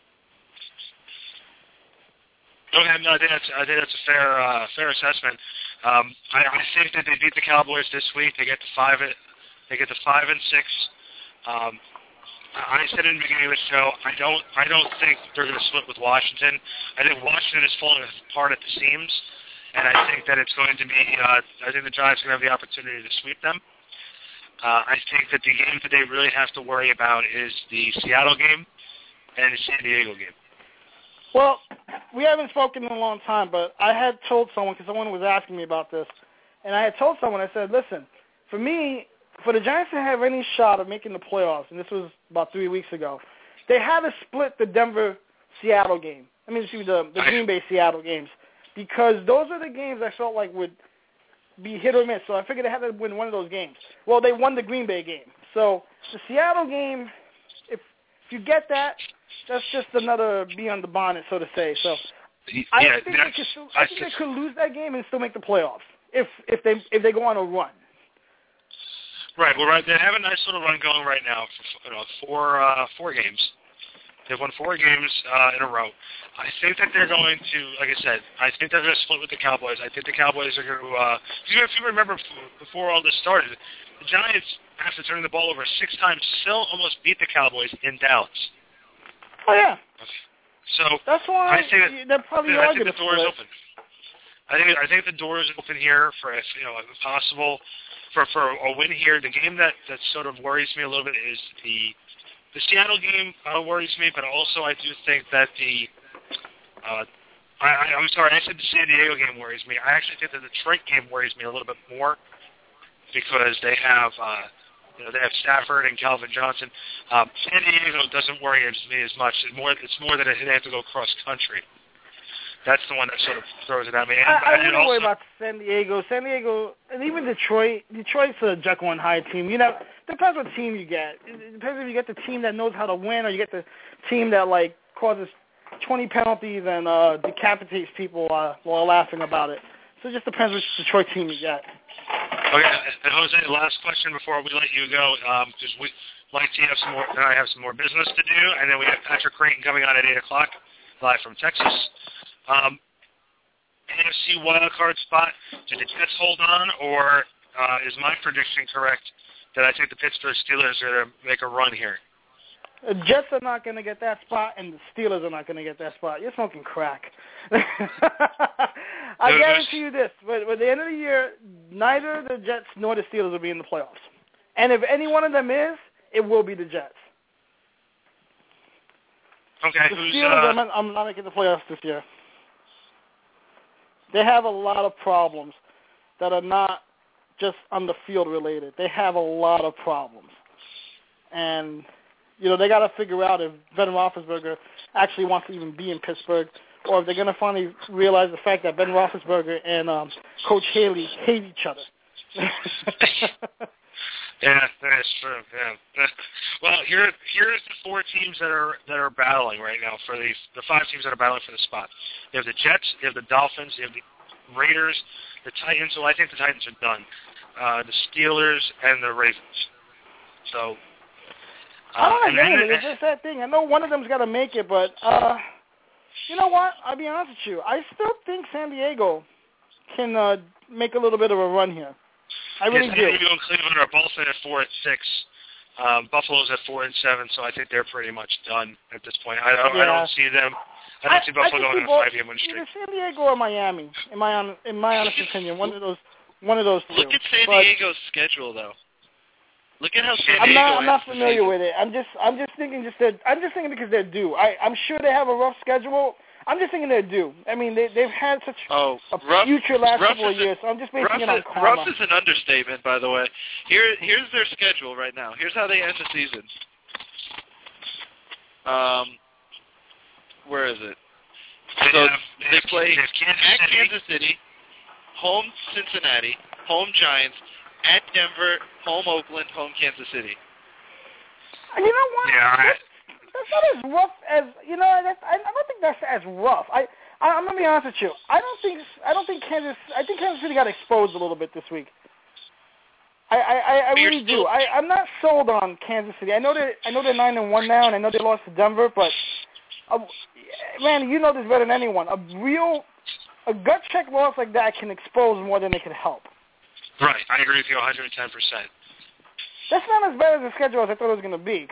Okay, no, I think that's I think that's a fair uh, fair assessment. Um, I, I think that they beat the Cowboys this week. They get to five. They get to five and six. Um, I said in the beginning of the show, I don't, I don't think they're going to split with Washington. I think Washington is falling apart at the seams, and I think that it's going to be. Uh, I think the Giants are going to have the opportunity to sweep them. Uh, I think that the game that they really have to worry about is the Seattle game and the San Diego game. Well, we haven't spoken in a long time, but I had told someone, because someone was asking me about this, and I had told someone, I said, listen, for me, for the Giants to have any shot of making the playoffs, and this was about three weeks ago, they had to split the Denver-Seattle game. I mean, excuse me, the, the Green Bay-Seattle games, because those are the games I felt like would be hit or miss. So I figured they had to win one of those games. Well, they won the Green Bay game. So the Seattle game, if if you get that, that's just another bee on the bonnet, so to say. So yeah, I think they could still, I think they could lose that game and still make the playoffs if if they if they go on a run. Right. Well, right. They have a nice little run going right now for you know, four uh, four games. They've won four games uh, in a row. I think that they're going to, like I said, I think they're going to split with the Cowboys. I think the Cowboys are going to. Uh, if you remember before all this started, the Giants, after turning the ball over six times, still almost beat the Cowboys in Dallas. Oh yeah. So that's why I think that, they're probably I are think going the door is open. I think I think the door is open here for if you know if possible. For, for a win here, the game that, that sort of worries me a little bit is the the Seattle game uh, worries me, but also I do think that the uh, I, I, I'm sorry, I said the San Diego game worries me. I actually think the Detroit game worries me a little bit more because they have uh, you know they have Stafford and Calvin Johnson. Um, San Diego doesn't worry me as much. It's more it's more that they have to go cross country. That's the one that sort of throws it at me. And, I, I and wouldn't also, worry about San Diego. San Diego, and even Detroit. Detroit's a Jekyll and Hyde team. You know, depends what team you get. It depends if you get the team that knows how to win, or you get the team that like causes twenty penalties and uh, decapitates people uh, while laughing about it. So it just depends which Detroit team you get. Okay, and Jose, last question before we let you go, because um, we like to have some more. And I have some more business to do, and then we have Patrick Creighton coming on at eight o'clock, live from Texas. Um, N F C wildcard spot, do the Jets hold on, or uh, is my prediction correct that I think the Pittsburgh Steelers are going to make a run here? The Jets are not going to get that spot, and the Steelers are not going to get that spot. You're smoking crack. I guarantee you this, but at the end of the year, neither the Jets nor the Steelers will be in the playoffs. And if any one of them is, it will be the Jets. Okay, the who's, Steelers, uh, I'm, not, I'm not making the playoffs this year. They have a lot of problems that are not just on the field related. They have a lot of problems. And, you know, they got to figure out if Ben Roethlisberger actually wants to even be in Pittsburgh, or if they're going to finally realize the fact that Ben Roethlisberger and um, Coach Haley hate each other. Yeah, that's true. Yeah. Well, here here's the four teams that are that are battling right now for the the five teams that are battling for the spot. You have the Jets, you have the Dolphins, you have the Raiders, the Titans. Well, I think the Titans are done. Uh, the Steelers and the Ravens. So. Uh, I don't know. and, and, it's just that thing. I know one of them's got to make it, but uh, you know what? I'll be honest with you. I still think San Diego can uh, make a little bit of a run here. I really yes, do. San Diego and Cleveland are both in at four and six. Um, Buffalo's at four and seven, so I think they're pretty much done at this point. I don't, yeah. I don't see them. I don't I, see Buffalo I going on a both, five-game win streak. Either San Diego or Miami, in my on, in my honest opinion, one of those, one of those two. Look at San but Diego's schedule, though. Look at how San I'm Diego not, I'm not ends the familiar season. with it. I'm just, I'm just thinking, just that. I'm just thinking because they're due. I, I'm sure they have a rough schedule. I'm just thinking they're due. I mean, they, they've had such oh, a rough, future last rough couple of a, years, so I'm just basing rough it on is, karma. rough is an understatement, by the way. Here, here's their schedule right now. Here's how they end the season. Um, where is it? They, so have, they, they have, play they have Kansas at City. Kansas City, home Cincinnati, home Giants, at Denver, home Oakland, home Kansas City. And you know what? Yeah, I, that's, that's not as rough as you know. That's, I, I don't think that's as rough. I, I I'm gonna be honest with you. I don't think I don't think Kansas. I think Kansas City got exposed a little bit this week. I I, I, I really do. I I'm not sold on Kansas City. I know they I know they're nine and one now, and I know they lost to Denver, but uh, man, you know this better than anyone. A real a gut check loss like that can expose more than it can help. right, I agree with you one hundred ten percent. That's not as bad as the schedule as I thought it was going to be. Because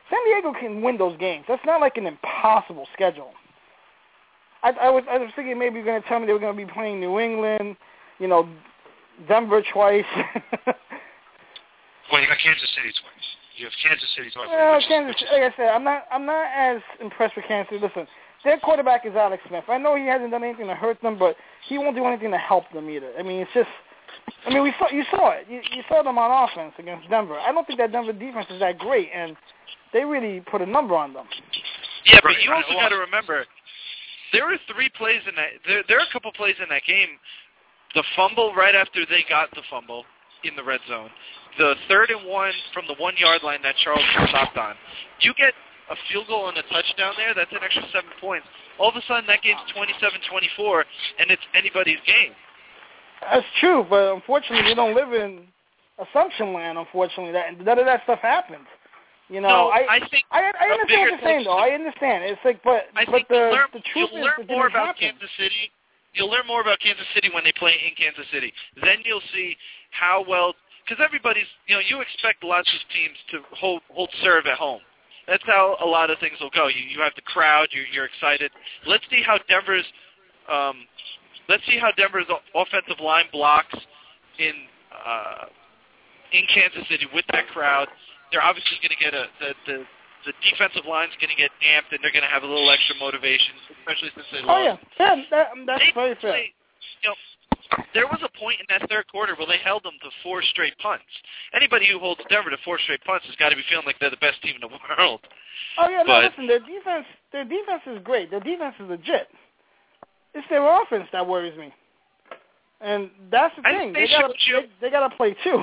San Diego can win those games. That's not like an impossible schedule. I, I was I was thinking maybe you're going to tell me they were going to be playing New England, you know, Denver twice. Well, you got Kansas City twice. You have Kansas City twice. Well, Kansas, like I said, I'm not I'm not as impressed with Kansas City. Listen, their quarterback is Alex Smith. I know he hasn't done anything to hurt them, but he won't do anything to help them either. I mean, it's just, I mean, we saw you saw it. You, you saw them on offense against Denver. I don't think that Denver defense is that great, and they really put a number on them. Yeah, but you also got to remember, there were three plays in that. There, there are a couple plays in that game. The fumble right after they got the fumble in the red zone. The third and one from the one-yard line that Charles stopped on. You get a field goal and a touchdown there, that's an extra seven points. All of a sudden, that game's twenty-seven twenty-four, and it's anybody's game. That's true, but unfortunately, we don't live in assumption land, unfortunately. That None of that stuff happens. You know, no, I, I, think I, I understand what you're saying, though. I understand. It's like, but, I but think the, you'll learn, the truth you'll is learn it more didn't about happen. Kansas City. You'll learn more about Kansas City when they play in Kansas City. Then you'll see how well, because everybody's, you know, you expect lots of teams to hold, hold serve at home. That's how a lot of things will go. You, you have the crowd. You're, you're excited. Let's see how Denver's, um, let's see how Denver's offensive line blocks in uh, in Kansas City with that crowd. They're obviously going to get a the, the the defensive line's going to get amped, and they're going to have a little extra motivation, especially since they lost. Oh yeah, yeah, that, that's they very fair. Play, you know, there was a point in that third quarter where they held them to four straight punts. Anybody who holds Denver to four straight punts has got to be feeling like they're the best team in the world. Oh yeah, no, but, listen, their defense, their defense is great. Their defense is legit. It's their offense that worries me, and that's the I thing. They, they gotta, you, they, they gotta play too.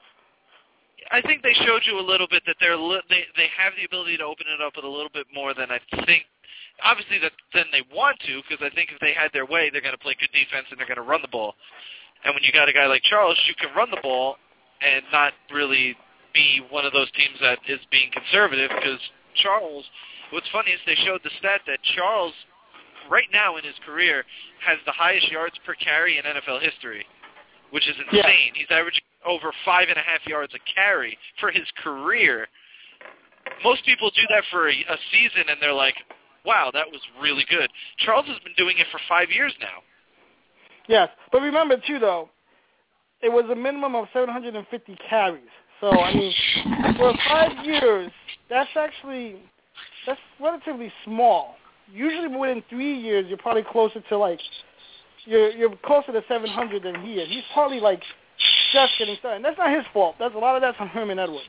I think they showed you a little bit that they're li- they they have the ability to open it up with a little bit more than I think. Obviously, that than they want to, because I think if they had their way, they're going to play good defense and they're going to run the ball. And when you got a guy like Charles, you can run the ball and not really be one of those teams that is being conservative. Because Charles, what's funny is they showed the stat that Charles, right now in his career, has the highest yards per carry in N F L history, which is insane. Yeah. He's averaging over five and a half yards a carry for his career. Most people do that for a, a season, and they're like, wow, that was really good. Charles has been doing it for five years now. Yes, but remember, too, though, it was a minimum of seven hundred fifty carries. So, I mean, for five years, that's actually, that's relatively small. Usually within three years, you're probably closer to, like, you're you're closer to seven hundred than he is. He's probably, like, just getting started. And that's not his fault. That's a lot of that's on Herman Edwards.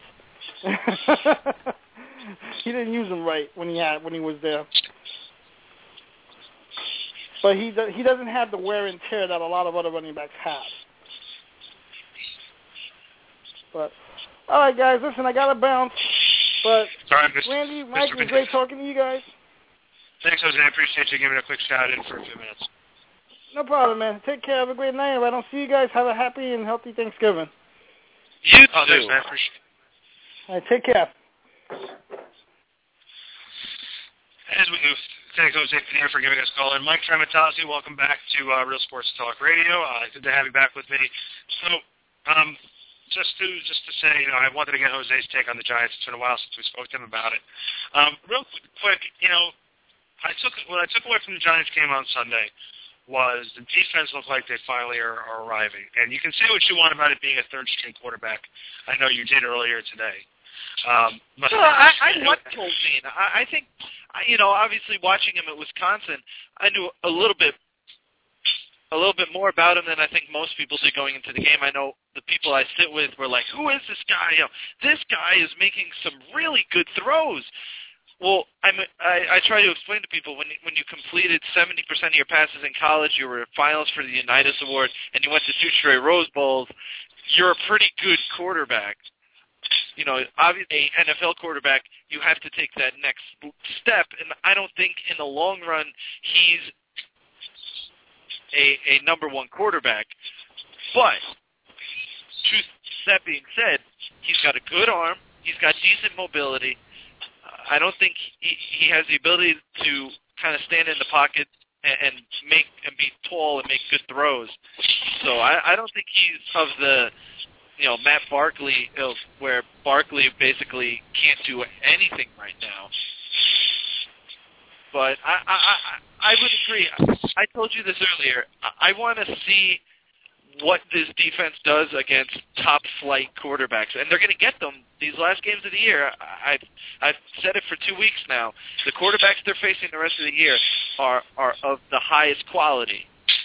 He didn't use him right when he had when he was there. But he do, he doesn't have the wear and tear that a lot of other running backs have. But all right, guys, listen, I gotta bounce. But Sorry, Mister Randy, Mike, it was great talking to you guys. Thanks, Jose. I appreciate you giving a quick shout in for a few minutes. No problem, man. Take care. Have a great night. If I don't see you guys, have a happy and healthy Thanksgiving. You oh, too. Thanks, man. Appreciate it. All right, take care. As we move, thanks, Jose Pinheiro, for giving us a call. And Mike Trematazzi, welcome back to uh, Real Sports Talk Radio. Uh, good to have you back with me. So, um, just to just to say, you know, I wanted to get Jose's take on the Giants. It's been a while since we spoke to him about it. Um, real quick, you know, I took what I took away from the Giants game on Sunday was the defense looked like they finally are, are arriving. And you can say what you want about it being a third-string quarterback. I know you did earlier today. Um, but well, I, I like Tolzien. I, I think, you know, obviously watching him at Wisconsin, I knew a little bit a little bit more about him than I think most people did going into the game. I know the people I sit with were like, who is this guy? You know, this guy is making some really good throws. Well, I'm, I, I try to explain to people when when you completed seventy percent of your passes in college, you were finalists for the Unitas Award, and you went to two straight Rose Bowls, you're a pretty good quarterback. You know, obviously, an N F L quarterback, you have to take that next step, and I don't think in the long run he's a, a number one quarterback. But, truth that being said, he's got a good arm, he's got decent mobility. I don't think he, he has the ability to kind of stand in the pocket and, and make and be tall and make good throws. So I, I don't think he's of the you know, Matt Barkley, you know, where Barkley basically can't do anything right now. But I, I, I, I would agree. I told you this earlier. I, I want to see what this defense does against top-flight quarterbacks, and they're going to get them these last games of the year. I've, I've said it for two weeks now. The quarterbacks they're facing the rest of the year are, are of the highest quality.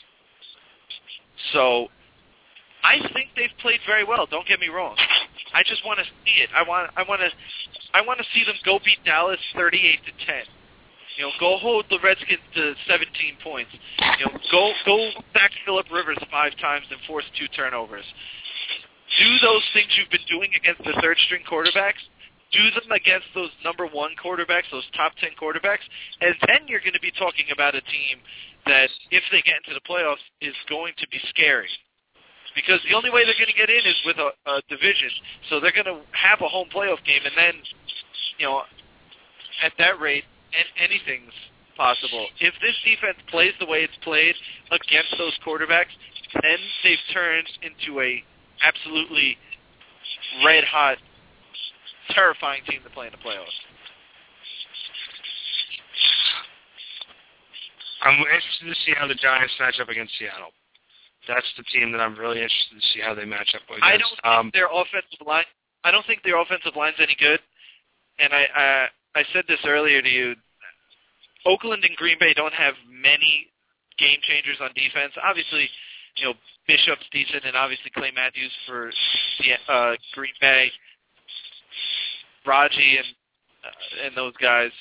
So I think they've played very well. Don't get me wrong. I just want to see it. I want, I want to, I want to see them go beat Dallas thirty-eight to ten. You know, go hold the Redskins to seventeen points. You know, go go sack Phillip Rivers five times and force two turnovers. Do those things you've been doing against the third-string quarterbacks. Do them against those number one quarterbacks, those top ten quarterbacks, and then you're going to be talking about a team that, if they get into the playoffs, is going to be scary. Because the only way they're going to get in is with a, a division. So they're going to have a home playoff game, and then, you know, at that rate, and anything's possible. If this defense plays the way it's played against those quarterbacks, then they've turned into a absolutely red-hot, terrifying team to play in the playoffs. I'm interested to see how the Giants match up against Seattle. That's the team that I'm really interested to see how they match up against. I don't think um, their offensive line. I don't think their offensive line's any good, and I. I I said this earlier to you. Oakland and Green Bay don't have many game changers on defense. Obviously, you know, Bishop's decent, and obviously Clay Matthews for the uh, Green Bay, Raji and uh, and those guys.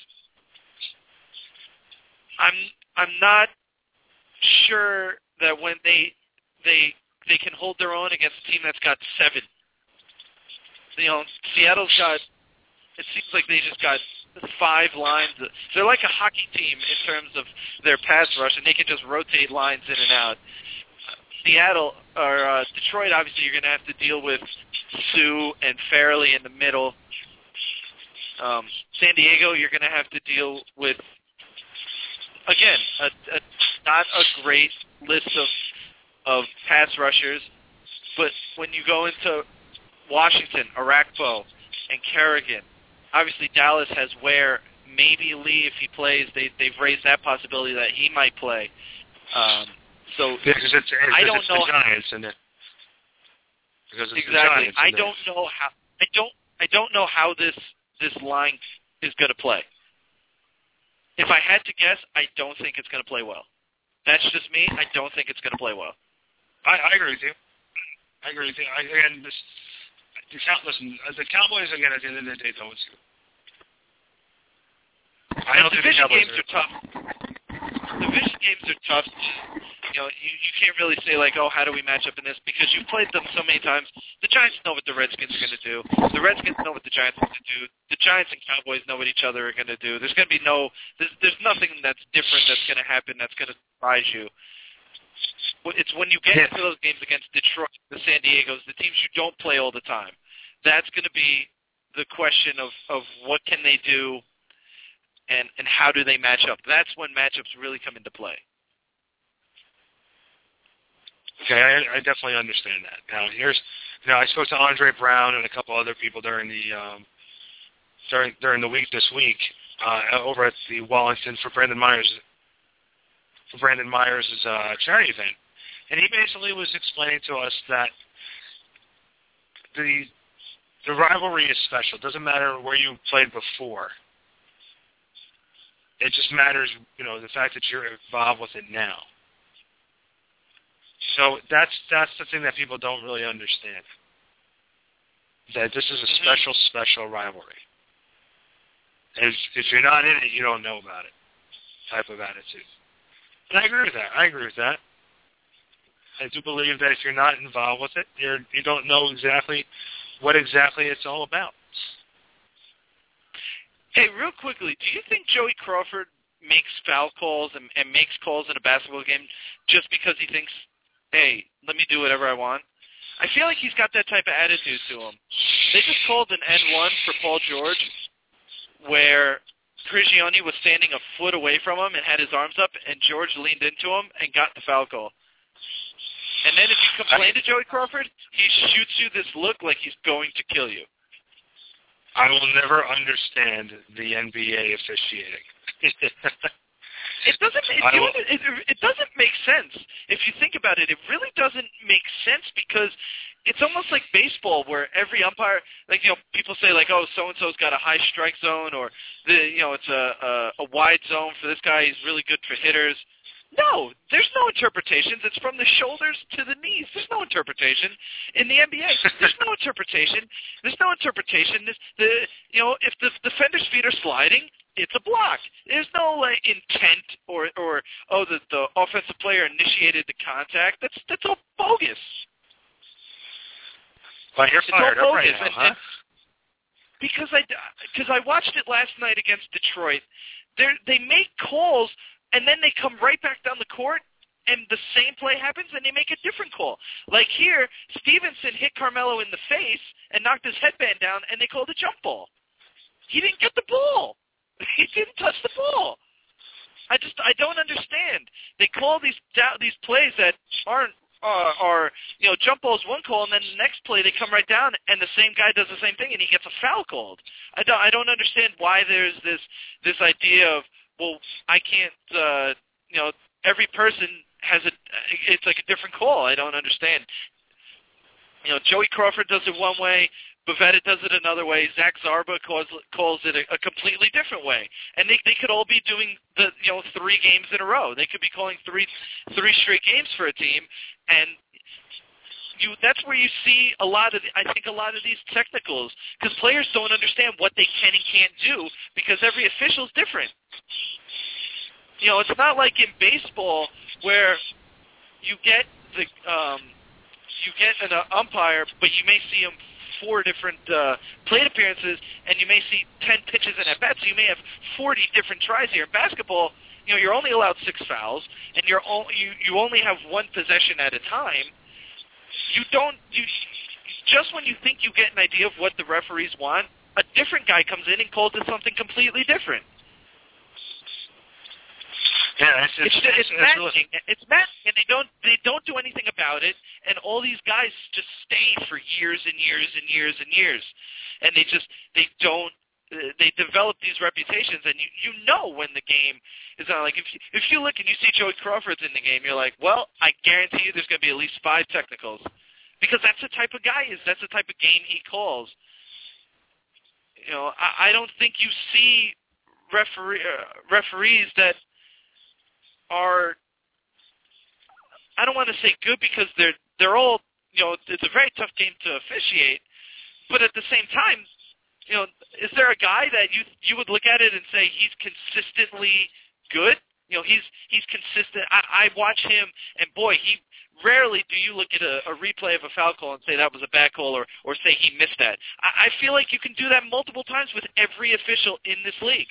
I'm I'm not sure that when they they they can hold their own against a team that's got seven. You know, Seattle's got. It seems like they just got five lines. They're like a hockey team in terms of their pass rush, and they can just rotate lines in and out. Seattle or uh, Detroit, obviously, you're going to have to deal with Sue and Fairley in the middle. Um, San Diego, you're going to have to deal with, again, a, a, not a great list of of pass rushers, but when you go into Washington, Arakpo, and Kerrigan, obviously Dallas has Ware, maybe Lee if he plays. They, they've raised that possibility that he might play. Um, so because it's, it's, I don't it's know the Giants, isn't it? Because it's exactly. the Giants, I don't it? know how. I don't. I don't know how this this line is going to play. If I had to guess, I don't think it's going to play well. That's just me. I don't think it's going to play well. I, I agree with you. I agree with you. I, again, this, the, listen, the Cowboys, again, at the end of the day, though, it's I don't think the Cowboys games are, are tough. Division games are tough. You know, you, you can't really say, like, oh, how do we match up in this? Because you've played them so many times. The Giants know what the Redskins are going to do. The Redskins know what the Giants are going to do. The Giants and Cowboys know what each other are going to do. There's going to be no there's, – there's nothing that's different that's going to happen that's going to surprise you. It's when you get yeah. into those games against Detroit, the San Diegos, the teams you don't play all the time. That's going to be the question of, of what can they do and, and how do they match up. That's when matchups really come into play. Okay, I, I definitely understand that. Now, here's, you know, I spoke to Andre Brown and a couple other people during the um, during during the week this week uh, over at the Wallington for Brandon Myers for Brandon Myers' uh, charity event, and he basically was explaining to us that the the rivalry is special. It doesn't matter where you played before. It just matters, you know, the fact that you're involved with it now. So that's that's the thing that people don't really understand. That this is a special, special rivalry. And if, if you're not in it, you don't know about it. Type of attitude. And I agree with that. I agree with that. I do believe that if you're not involved with it, you're you don't know exactly what exactly it's all about. Hey, real quickly, do you think Joey Crawford makes foul calls and, and makes calls in a basketball game just because he thinks, hey, let me do whatever I want? I feel like he's got that type of attitude to him. They just called an N one for Paul George where Prigioni was standing a foot away from him and had his arms up, and George leaned into him and got the foul call. And then if you complain to Joey Crawford, he shoots you this look like he's going to kill you. I will never understand the N B A officiating. It doesn't. It, you know, it, it doesn't make sense if you think about it. It really doesn't make sense because it's almost like baseball, where every umpire, like you know, people say like, oh, so and so's got a high strike zone, or the you know, it's a, a a wide zone for this guy. He's really good for hitters. No, there's no interpretations. It's from the shoulders to the knees. There's no interpretation in the N B A. There's no interpretation. There's no interpretation. This, the you know, if the defender's feet are sliding, it's a block. There's no like intent or or oh the the offensive player initiated the contact. That's that's all bogus. Well, you're it's fired all up bogus. right now, and, huh? and because I because I watched it last night against Detroit. They they make calls. And then they come right back down the court, and the same play happens, and they make a different call. Like here, Stevenson hit Carmelo in the face and knocked his headband down, and they called a jump ball. He didn't get the ball. He didn't touch the ball. I just I don't understand. They call these these plays that aren't uh, are you know jump balls one call, and then the next play they come right down, and the same guy does the same thing, and he gets a foul called. I don't I don't understand why there's this this idea of, well, I can't, uh, you know, every person has a, it's like a different call. I don't understand. You know, Joey Crawford does it one way, Bavetta does it another way, Zach Zarba calls, calls it a, a completely different way. And they, they could all be doing the, you know, three games in a row. They could be calling three, three straight games for a team, and You, that's where you see a lot of, the, I think, a lot of these technicals, because players don't understand what they can and can't do because every official is different. You know, it's not like in baseball where you get the um, you get an uh, umpire, but you may see him four different uh, plate appearances, and you may see ten pitches in at bat, so you may have forty different tries here. In basketball, you know, you're only allowed six fouls, and you're o- you you only have one possession at a time. You don't, you, just when you think you get an idea of what the referees want, a different guy comes in and calls it something completely different. Yeah, it's it's, it's, it's, it's, it's maddening. really... It's maddening, and they don't they don't do anything about it. And all these guys just stay for years and years and years and years, and they just they don't uh, they develop these reputations. And you you know when the game is on. Like if you, if you look and you see Joey Crawford's in the game, you're like, well, I guarantee you there's going to be at least five technicals, because that's the type of guy he is. That's the type of game he calls. You know, I, I don't think you see referee uh, referees that are, I don't want to say good, because they're they're all, you know, it's a very tough game to officiate, but at the same time, you know, is there a guy that you you would look at it and say he's consistently good? You know, he's he's consistent. I, I watch him, and boy, he rarely do you look at a, a replay of a foul call and say that was a bad call, or or say he missed that. I, I feel like you can do that multiple times with every official in this league.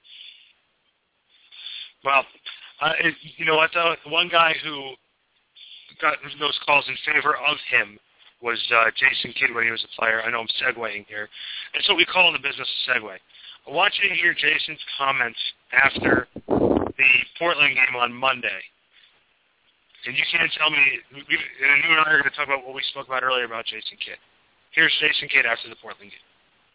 Well, uh, it, you know what, though? One guy who got those calls in favor of him was uh, Jason Kidd when he was a player. I know I'm segueing here. And so we call in the business a segue. I want you to hear Jason's comments after the Portland game on Monday. And you can't tell me, and you and I are going to talk about what we spoke about earlier about Jason Kidd. Here's Jason Kidd after the Portland game.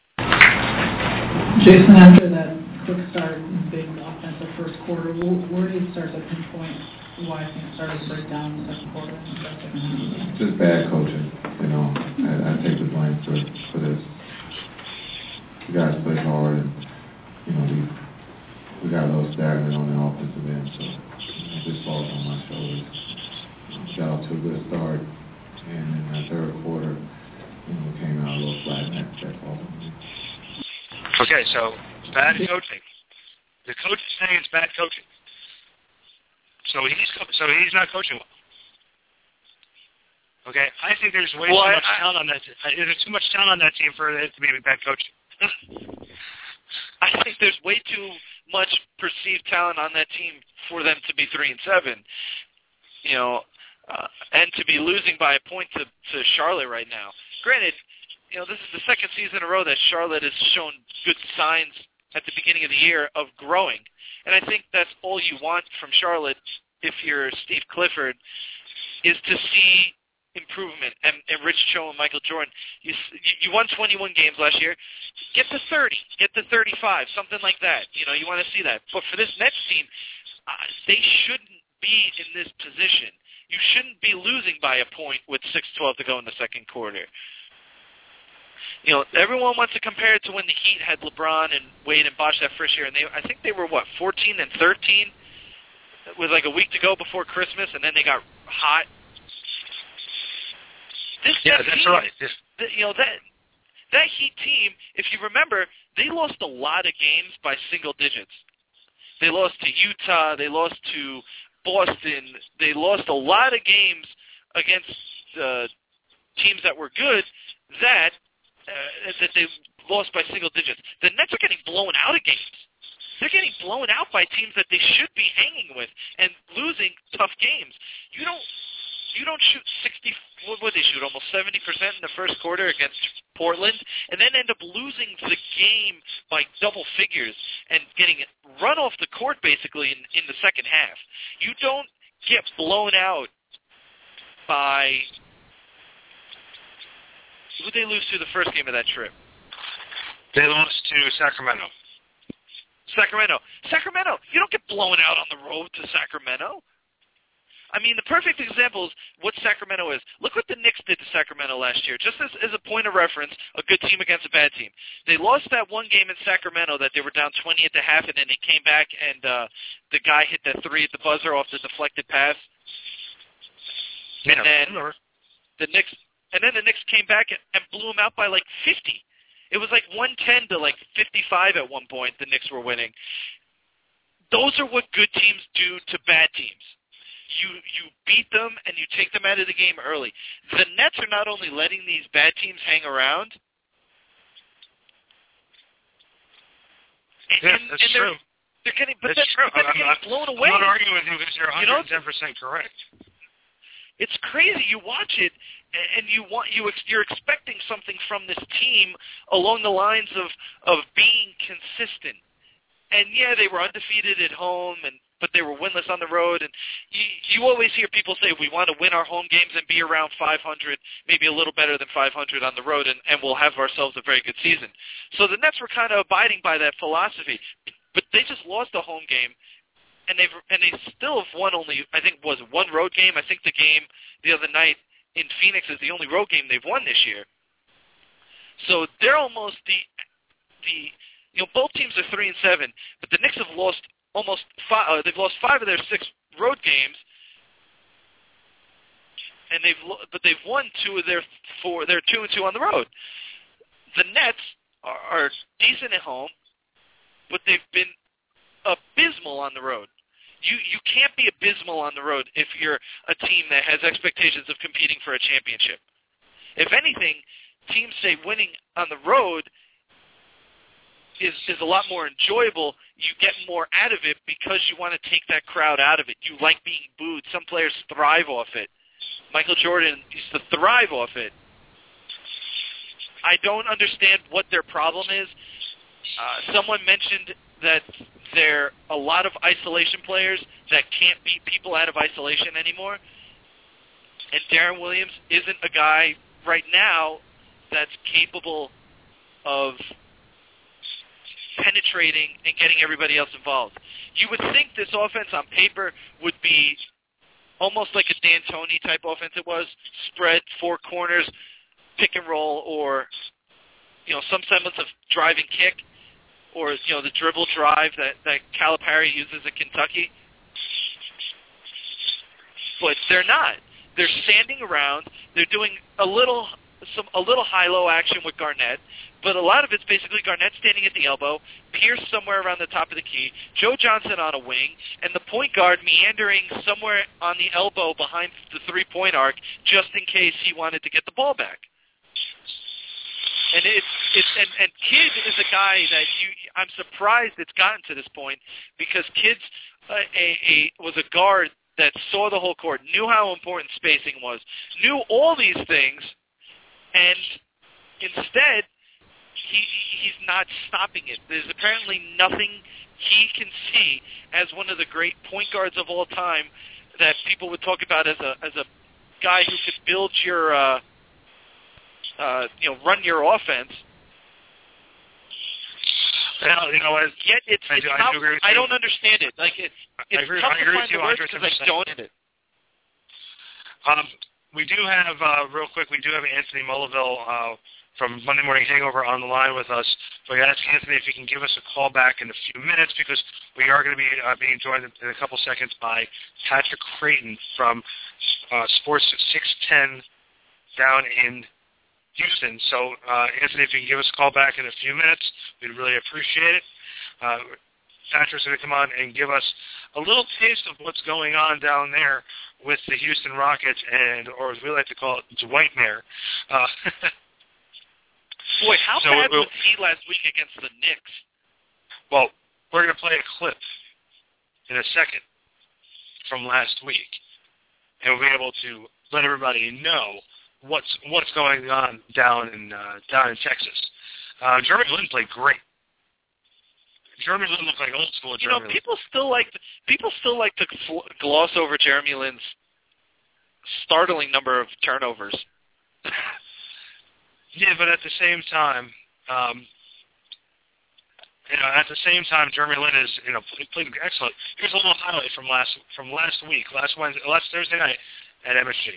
Jason, after that quick start and big offensive first quarter, where do you start to pinpoint why things started to break down in the second quarter and the second half? Just bad coaching, you know. I, I take the blame for for this. You guys played hard, and you know we we got a little stagnant on the offensive end, so you know, this falls on my shoulders. We got off to a good start, and in the third quarter, you know, we came out a little flat, and that, that falls on me. Okay, so bad coaching. The coach is saying it's bad coaching. So he's so he's not coaching well. Okay, I think there's way well, too I, much I, talent on that. There's too much talent on that team for it to be bad coaching. I think there's way too much perceived talent on that team for them to be three and seven. You know, uh, and to be losing by a point to to Charlotte right now. Granted, you know, this is the second season in a row that Charlotte has shown good signs at the beginning of the year of growing. And I think that's all you want from Charlotte if you're Steve Clifford, is to see improvement, and, and Rich Cho and Michael Jordan. You, you won twenty-one games last year. Get to thirty. Get to thirty-five, something like that. You know, you want to see that. But for this Nets team, uh, they shouldn't be in this position. You shouldn't be losing by a point with six twelve to go in the second quarter. You know, everyone wants to compare it to when the Heat had LeBron and Wade and Bosh that first year, and they, I think they were, what, fourteen and thirteen with like a week to go before Christmas, and then they got hot. This, yeah, that that's team, right. This, the, you know, that that Heat team, if you remember, they lost a lot of games by single digits. They lost to Utah. They lost to Boston. They lost a lot of games against uh, teams that were good that uh, that they lost by single digits. The Nets are getting blown out of games. They're getting blown out by teams that they should be hanging with and losing tough games. You don't you don't shoot sixty. What would they shoot? Almost seventy percent in the first quarter against Portland, and then end up losing the game by double figures and getting run off the court basically in, in the second half. You don't get blown out by. Who did they lose to the first game of that trip? They lost to Sacramento. Sacramento. Sacramento. You don't get blown out on the road to Sacramento. I mean, the perfect example is what Sacramento is. Look what the Knicks did to Sacramento last year. Just as, as a point of reference, a good team against a bad team. They lost that one game in Sacramento that they were down twenty at the half, and then they came back, and uh, the guy hit that three at the buzzer off the deflected pass. Yeah, and then the Knicks, and then the Knicks came back and blew them out by like fifty. It was like one ten to like fifty-five at one point. The Knicks were winning. Those are what good teams do to bad teams. You you beat them and you take them out of the game early. The Nets are not only letting these bad teams hang around. And, yeah, and, that's and they're, true. They're getting, but that's then, true. but then they're getting I'm not, blown away. I'm not arguing with you because you're one hundred ten percent you know, correct. It's crazy. You watch it, and you want you you're expecting something from this team along the lines of of being consistent. And yeah, they were undefeated at home, and but they were winless on the road. And you, you always hear people say, we want to win our home games and be around five hundred, maybe a little better than five hundred on the road, and, and we'll have ourselves a very good season. So the Nets were kind of abiding by that philosophy. But they just lost a home game, and they've and they still have won only, I think, was one road game. I think the game the other night in Phoenix is the only road game they've won this year. So they're almost the the you know both teams are three and seven, but the Knicks have lost almost five. Uh, they've lost five of their six road games, and they've lo- but they've won two of their four. They're two and two on the road. The Nets are, are decent at home, but they've been abysmal on the road. You you can't be abysmal on the road if you're a team that has expectations of competing for a championship. If anything, teams say winning on the road is is a lot more enjoyable. You get more out of it because you want to take that crowd out of it. You like being booed. Some players thrive off it. Michael Jordan used to thrive off it. I don't understand what their problem is. Uh, someone mentioned that there are a lot of isolation players that can't beat people out of isolation anymore. And Darren Williams isn't a guy right now that's capable of penetrating and getting everybody else involved. You would think this offense on paper would be almost like a D'Antoni type offense it was, spread, four corners, pick and roll, or you know some semblance of drive and kick, or you know the dribble drive that, that Calipari uses at Kentucky. But they're not. They're standing around. They're doing a little some a little high-low action with Garnett, but a lot of it's basically Garnett standing at the elbow, Pierce somewhere around the top of the key, Joe Johnson on a wing, and the point guard meandering somewhere on the elbow behind the three-point arc just in case he wanted to get the ball back. And it's it's and, and Kidd is a guy that you I'm surprised it's gotten to this point because Kidd's uh, a, a was a guard that saw the whole court, knew how important spacing was, knew all these things, and instead he he's not stopping it. There's apparently nothing he can see as one of the great point guards of all time that people would talk about as a as a guy who could build your, uh, uh, you know, run your offense. Well, you know what? Yet it's, I it's do, I not, do agree with I you. don't understand it. Like it, it's I agree, tough I to agree find with you the words one hundred because I percent. don't get it. Um, we do have, uh, real quick, we do have Anthony Mullaville uh, from Monday Morning Hangover on the line with us. So I ask Anthony if he can give us a call back in a few minutes because we are going to be uh, being joined in, in a couple seconds by Patrick Creighton from uh, Sports six ten down in Houston. So, uh, Anthony, if you can give us a call back in a few minutes, we'd really appreciate it. Uh, Patrick's going to come on and give us a little taste of what's going on down there with the Houston Rockets and, or as we like to call it, Dwightmare. Uh, Boy, how so bad we'll, was he last week against the Knicks? Well, we're going to play a clip in a second from last week, and we'll be able to let everybody know what's what's going on down in uh, down in Texas. Uh, Jeremy Lin played great. Jeremy Lin looked like old school. You Jeremy know, people Lin. still like to, people still like to gloss over Jeremy Lin's startling number of turnovers. Yeah, but at the same time, um, you know, at the same time, Jeremy Lin is, you know, played excellent. Here's a little highlight from last from last week, last Wednesday, last Thursday night at M S G.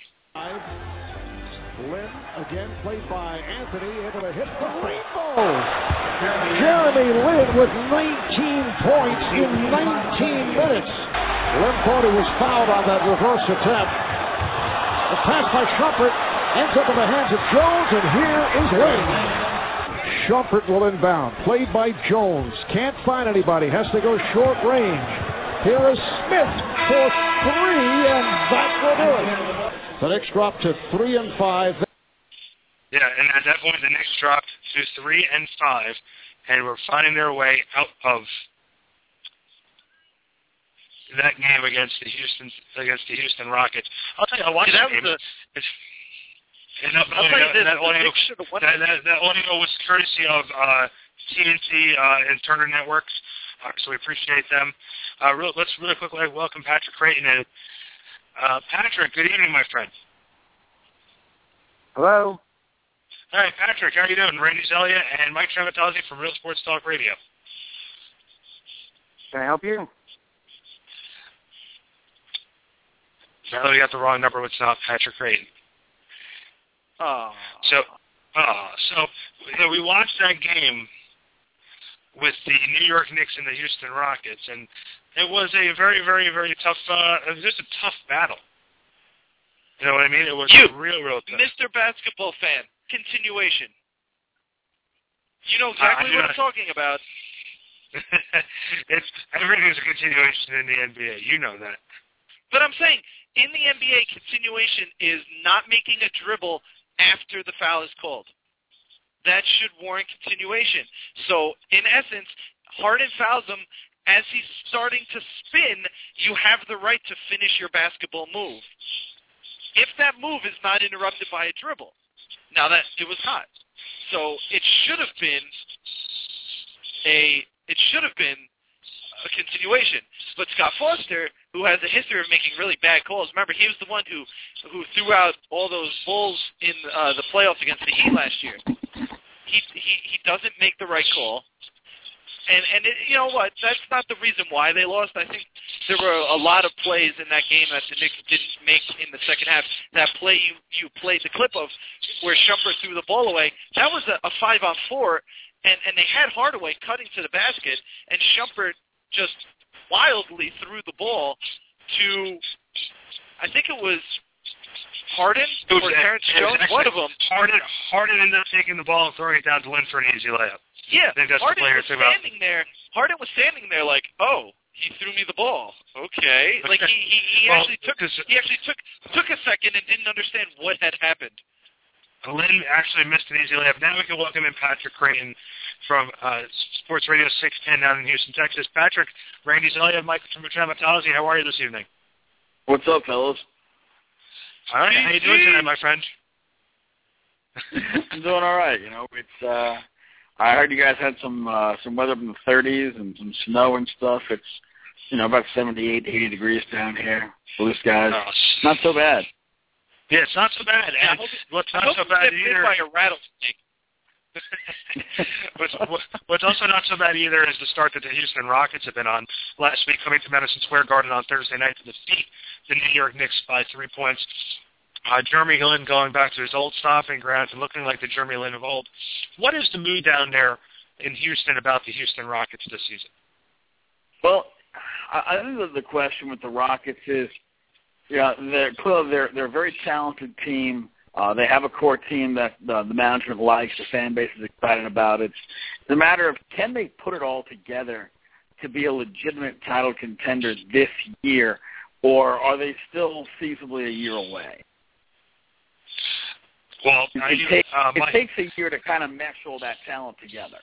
Lin again played by Anthony into the hit for Rainbow. Jeremy Lin with nineteen points in nineteen minutes. Lin thought he was fouled on that reverse attempt. The pass by Shumpert ends up in the hands of Jones, and here is Lin. Shumpert will inbound. Played by Jones. Can't find anybody. Has to go short range. Here is Smith for three, and that will do it. The Knicks dropped to three and five. Yeah, and at that point, the Knicks dropped to three and five, and were finding their way out of that game against the Houston against the Houston Rockets. I'll tell you, I watched that that game. Was a, and that, I'll tell you this, that, the audio, Knicks should have won. That, that, that audio was courtesy of uh, T N T uh, and Turner Networks, uh, so we appreciate them. Uh, real, let's really quickly welcome Patrick Creighton. And, uh, Patrick, good evening, my friend. Hello. All right, Patrick, how are you doing? Randy Zelia and Mike Tramatazzi from Real Sports Talk Radio. Can I help you? Now that we got the wrong number, it's not Patrick Creighton. Oh. So, uh, so you know, we watched that game with the New York Knicks and the Houston Rockets, and it was a very, very, very tough. Uh, it was just a tough battle. You know what I mean? It was you, real, real tough. Mister Basketball fan, continuation. You know exactly uh, what I'm talking about. It's everything's a continuation in the N B A. You know that. But I'm saying, in the N B A, continuation is not making a dribble after the foul is called. That should warrant continuation. So, in essence, Harden fouls him. As he's starting to spin, you have the right to finish your basketball move. If that move is not interrupted by a dribble. Now, that it was hot. So, it should have been a it should have been a continuation. But Scott Foster, who has a history of making really bad calls, remember, he was the one who who threw out all those Bulls in uh, the playoffs against the Heat last year. He he he doesn't make the right call. And, and it, you know what, that's not the reason why they lost. I think there were a lot of plays in that game that the Knicks didn't make in the second half. That play you, you played the clip of where Shumpert threw the ball away, that was a, a five-on-four, and, and they had Hardaway cutting to the basket, and Shumpert just wildly threw the ball to, I think it was Harden it was, or Terrence Jones, actually, one of them. Harden, Harden ended up taking the ball and throwing it down to Lin for an easy layup. Yeah, I think that's Harden the was standing about. there. Harden was standing there like, oh, he threw me the ball. Okay, like he he, he well, actually took he actually took took a second and didn't understand what had happened. Lin actually missed an easy layup. Now we can welcome in Patrick Creighton from uh, Sports Radio six ten down in Houston, Texas. Patrick, Randy Zelia, Mike Tramatazzi, how are you this evening? What's up, fellas? All right, how you doing tonight, my friend? I'm doing all right. You know, it's. Uh, I heard you guys had some uh, some weather in the thirties and some snow and stuff. It's, you know, about seventy-eight, eighty degrees down here. Blue skies. Oh, not so bad. Yeah, it's not so bad. Yeah, And I hope, what's I not hope so he bad gets bit either. by a rattlesnake. what's, what's also not so bad either is the start that the Houston Rockets have been on last week, coming to Madison Square Garden on Thursday night to defeat the New York Knicks by three points. Uh, Jeremy Lin going back to his old stomping grounds and looking like the Jeremy Lin of old. What is the mood down there in Houston about the Houston Rockets this season? Well, I think that the question with the Rockets is, yeah, they're clearly they're they're a very talented team. Uh, they have a core team that uh, the management likes, the fan base is excited about it. It's a matter of, can they put it all together to be a legitimate title contender this year, or are they still feasibly a year away? Well, it, I, it, take, uh, it takes a year to kind of mesh all that talent together.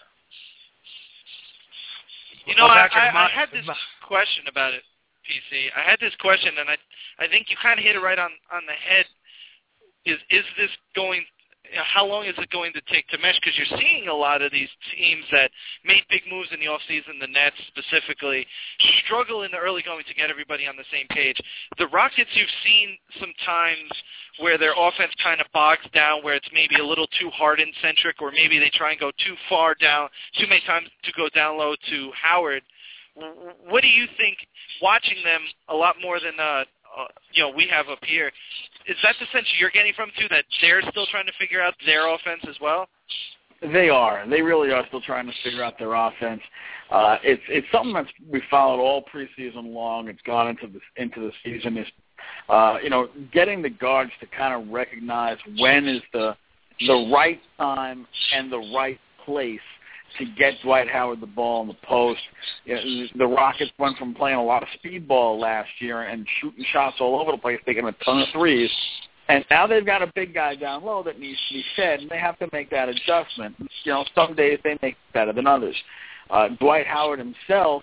You know, I, I, I had this question about it, P C. I had this question, and I I think you kind of hit it right on, on the head. Is is this going? You know, how long is it going to take to mesh? Because you're seeing a lot of these teams that made big moves in the offseason, the Nets specifically, struggle in the early going to get everybody on the same page. The Rockets, you've seen sometimes where their offense kind of bogs down, where it's maybe a little too Harden-centric, or maybe they try and go too far down, too many times to go down low to Howard. What do you think, watching them a lot more than uh, uh, you know we have up here, is that the sense you're getting from too, that they're still trying to figure out their offense as well? They are. They really are still trying to figure out their offense. Uh, it's it's something that's we followed all preseason long. It's gone into the into the season. Is uh, you know getting the guards to kind of recognize when is the the right time and the right place to get Dwight Howard the ball in the post. You know, the Rockets went from playing a lot of speedball last year and shooting shots all over the place, taking a ton of threes, and now they've got a big guy down low that needs to be fed, and they have to make that adjustment. You know, some days they make it better than others. Uh, Dwight Howard himself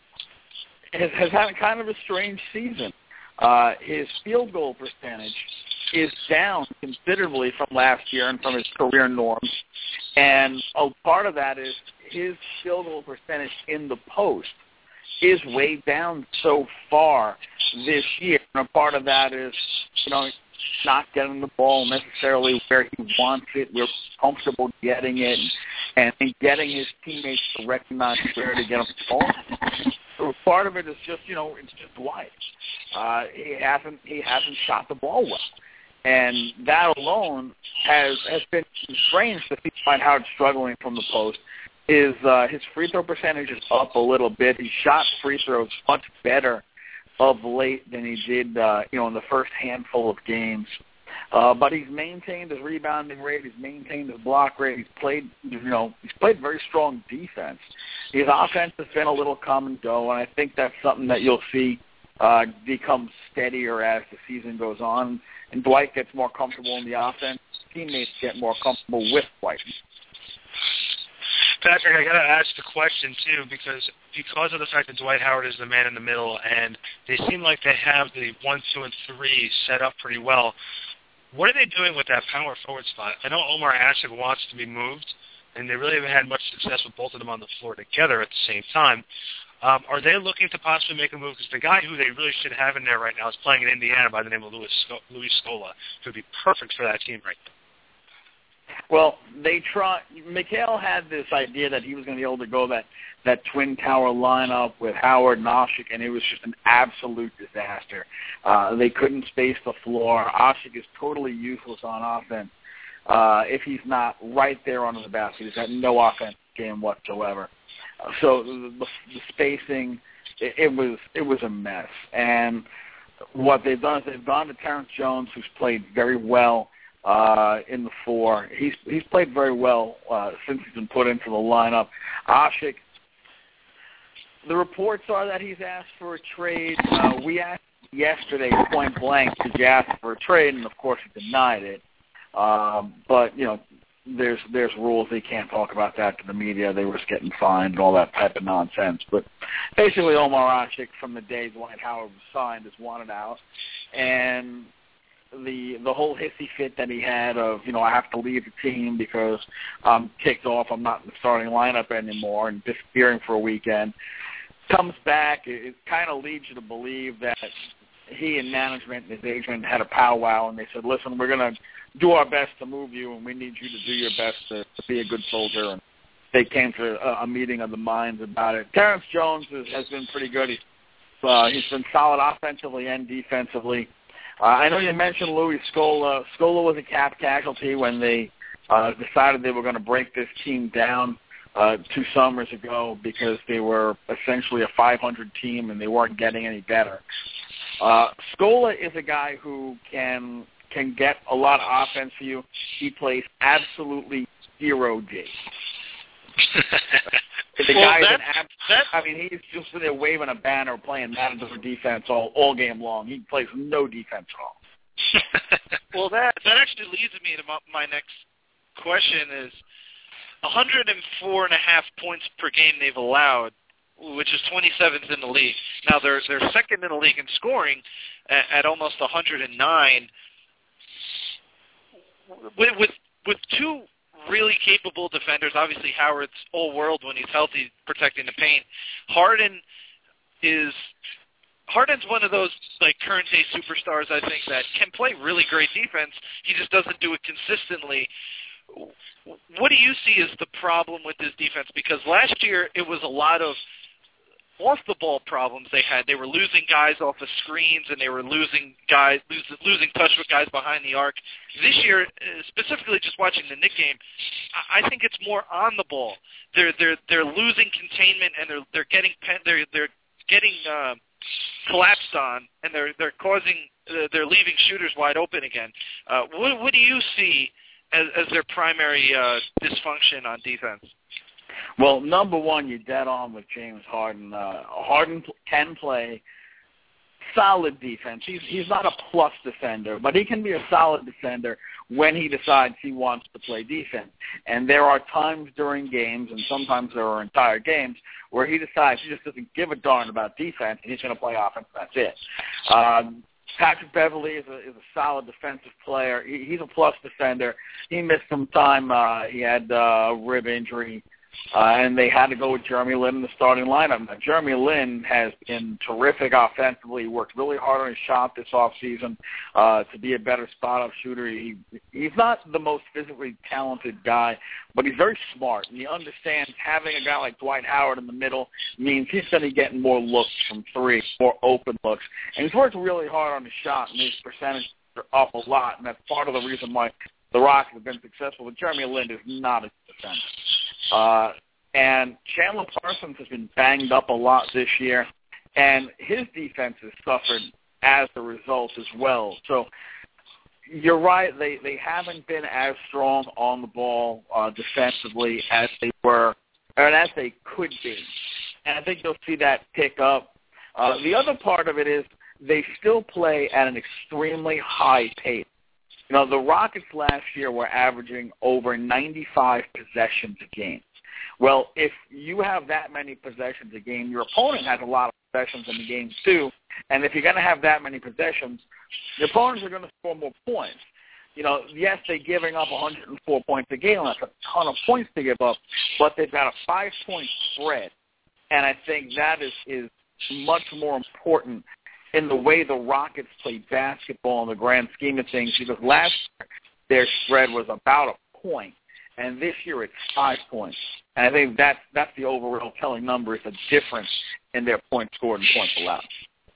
has, has had a kind of a strange season. Uh, his field goal percentage is down considerably from last year and from his career norms. And a part of that is his field goal percentage in the post is way down so far this year. And a part of that is, you know, not getting the ball necessarily where he wants it. We're comfortable getting it and, and getting his teammates to recognize where to get him the ball. So part of it is just, you know, it's just Dwight. Uh, he hasn't he hasn't shot the ball well. And that alone has has been strange to see Dwight Howard struggling from the post. Is uh, his free throw percentage is up a little bit. He shot free throws much better of late than he did, uh, you know, in the first handful of games. Uh, but he's maintained his rebounding rate. He's maintained his block rate. He's played, you know, he's played very strong defense. His offense has been a little come and go, and I think that's something that you'll see uh, become steadier as the season goes on. And Dwight gets more comfortable in the offense. Teammates get more comfortable with Dwight. Patrick, I got to ask the question, too, because because of the fact that Dwight Howard is the man in the middle, and they seem like they have the one, two, and three set up pretty well, what are they doing with that power forward spot? I know Omar Asik wants to be moved, and they really haven't had much success with both of them on the floor together at the same time. Um, are they looking to possibly make a move? Because the guy who they really should have in there right now is playing in Indiana by the name of Louis Louis Scola, who would be perfect for that team right now. Well, they try. Mikhail had this idea that he was going to be able to go that that twin tower lineup with Howard and Asik, and it was just an absolute disaster. Uh, they couldn't space the floor. Asik is totally useless on offense uh, if he's not right there under the basket. He's got no offense game whatsoever. Uh, so the, the, the spacing, it, it was it was a mess. And what they've done is they've gone to Terrence Jones, who's played very well Uh, in the four. He's he's played very well uh, since he's been put into the lineup. Asik, the reports are that he's asked for a trade. Uh, we asked yesterday point blank did you ask for a trade, and of course he denied it. Um, but you know, there's there's rules. They can't talk about that to the media. They were just getting fined and all that type of nonsense. But basically, Omar Asik, from the day Dwight Howard was signed, is wanted out, and the the whole hissy fit that he had of, you know, I have to leave the team because I'm kicked off, I'm not in the starting lineup anymore, and disappearing for a weekend, comes back. It, it kind of leads you to believe that he and management and his agent had a powwow, and they said, listen, we're going to do our best to move you, and we need you to do your best to, to be a good soldier. And they came to a, a meeting of the minds about it. Terrence Jones is, has been pretty good. He's, uh, he's been solid offensively and defensively. Uh, I know you mentioned Louis Scola. Scola was a cap casualty when they uh, decided they were going to break this team down uh, two summers ago because they were essentially a five hundred team and they weren't getting any better. Uh, Scola is a guy who can can get a lot of offense for you. He plays absolutely zero D. The well, guy is an that, ab- that, I mean, he's just sitting there waving a banner playing Matador defense all, all game long. He plays no defense at all. well, that that actually leads me to my, my next question is one hundred four and a half points per game they've allowed, which is twenty-seventh in the league. Now, they're, they're second in the league in scoring at, at almost one hundred nine. With, with, with two really capable defenders, obviously Howard's all-world when he's healthy, protecting the paint. Harden is Harden's one of those like current-day superstars, I think, that can play really great defense. He just doesn't do it consistently. What do you see as the problem with this defense? Because last year it was a lot of off-the-ball problems they had. They were losing guys off of screens, and they were losing guys losing, losing touch with guys behind the arc. This year, specifically just watching the Knick game, I think it's more on the ball. They're they're they're losing containment, and they're they're getting they're they're getting uh, collapsed on, and they're they're causing uh, they're leaving shooters wide open again. Uh, what what do you see as, as their primary uh, dysfunction on defense? Well, number one, you're dead on with James Harden. Uh, Harden can play solid defense. He's he's not a plus defender, but he can be a solid defender when he decides he wants to play defense. And there are times during games, and sometimes there are entire games, where he decides he just doesn't give a darn about defense, and he's going to play offense, and that's it. Um, Patrick Beverly is a, is a solid defensive player. He, he's a plus defender. He missed some time. Uh, he had uh, a rib injury. Uh, and they had to go with Jeremy Lin in the starting lineup. Now, Jeremy Lin has been terrific offensively. He worked really hard on his shot this offseason uh, to be a better spot-up shooter. He, he's not the most physically talented guy, but he's very smart, and he understands having a guy like Dwight Howard in the middle means he's going to be getting more looks from three, more open looks. And he's worked really hard on his shot, and his percentage are up a lot, and that's part of the reason why the Rockets have been successful. But Jeremy Lin is not a defender. Uh, and Chandler Parsons has been banged up a lot this year, and his defense has suffered as a result as well. So you're right, they, they haven't been as strong on the ball uh, defensively as they were, or as they could be. And I think you'll see that pick up. Uh, the other part of it is they still play at an extremely high pace. You know, the Rockets last year were averaging over ninety-five possessions a game. Well, if you have that many possessions a game, your opponent has a lot of possessions in the game too. And if you're going to have that many possessions, the opponents are going to score more points. You know, yes, they're giving up one hundred four points a game. That's a ton of points to give up, but they've got a five-point spread. And I think that is, is much more important in the way the Rockets play basketball in the grand scheme of things, because last year their spread was about a point, and this year it's five points. And I think that's, that's the overall telling number is a difference in their points scored and points allowed.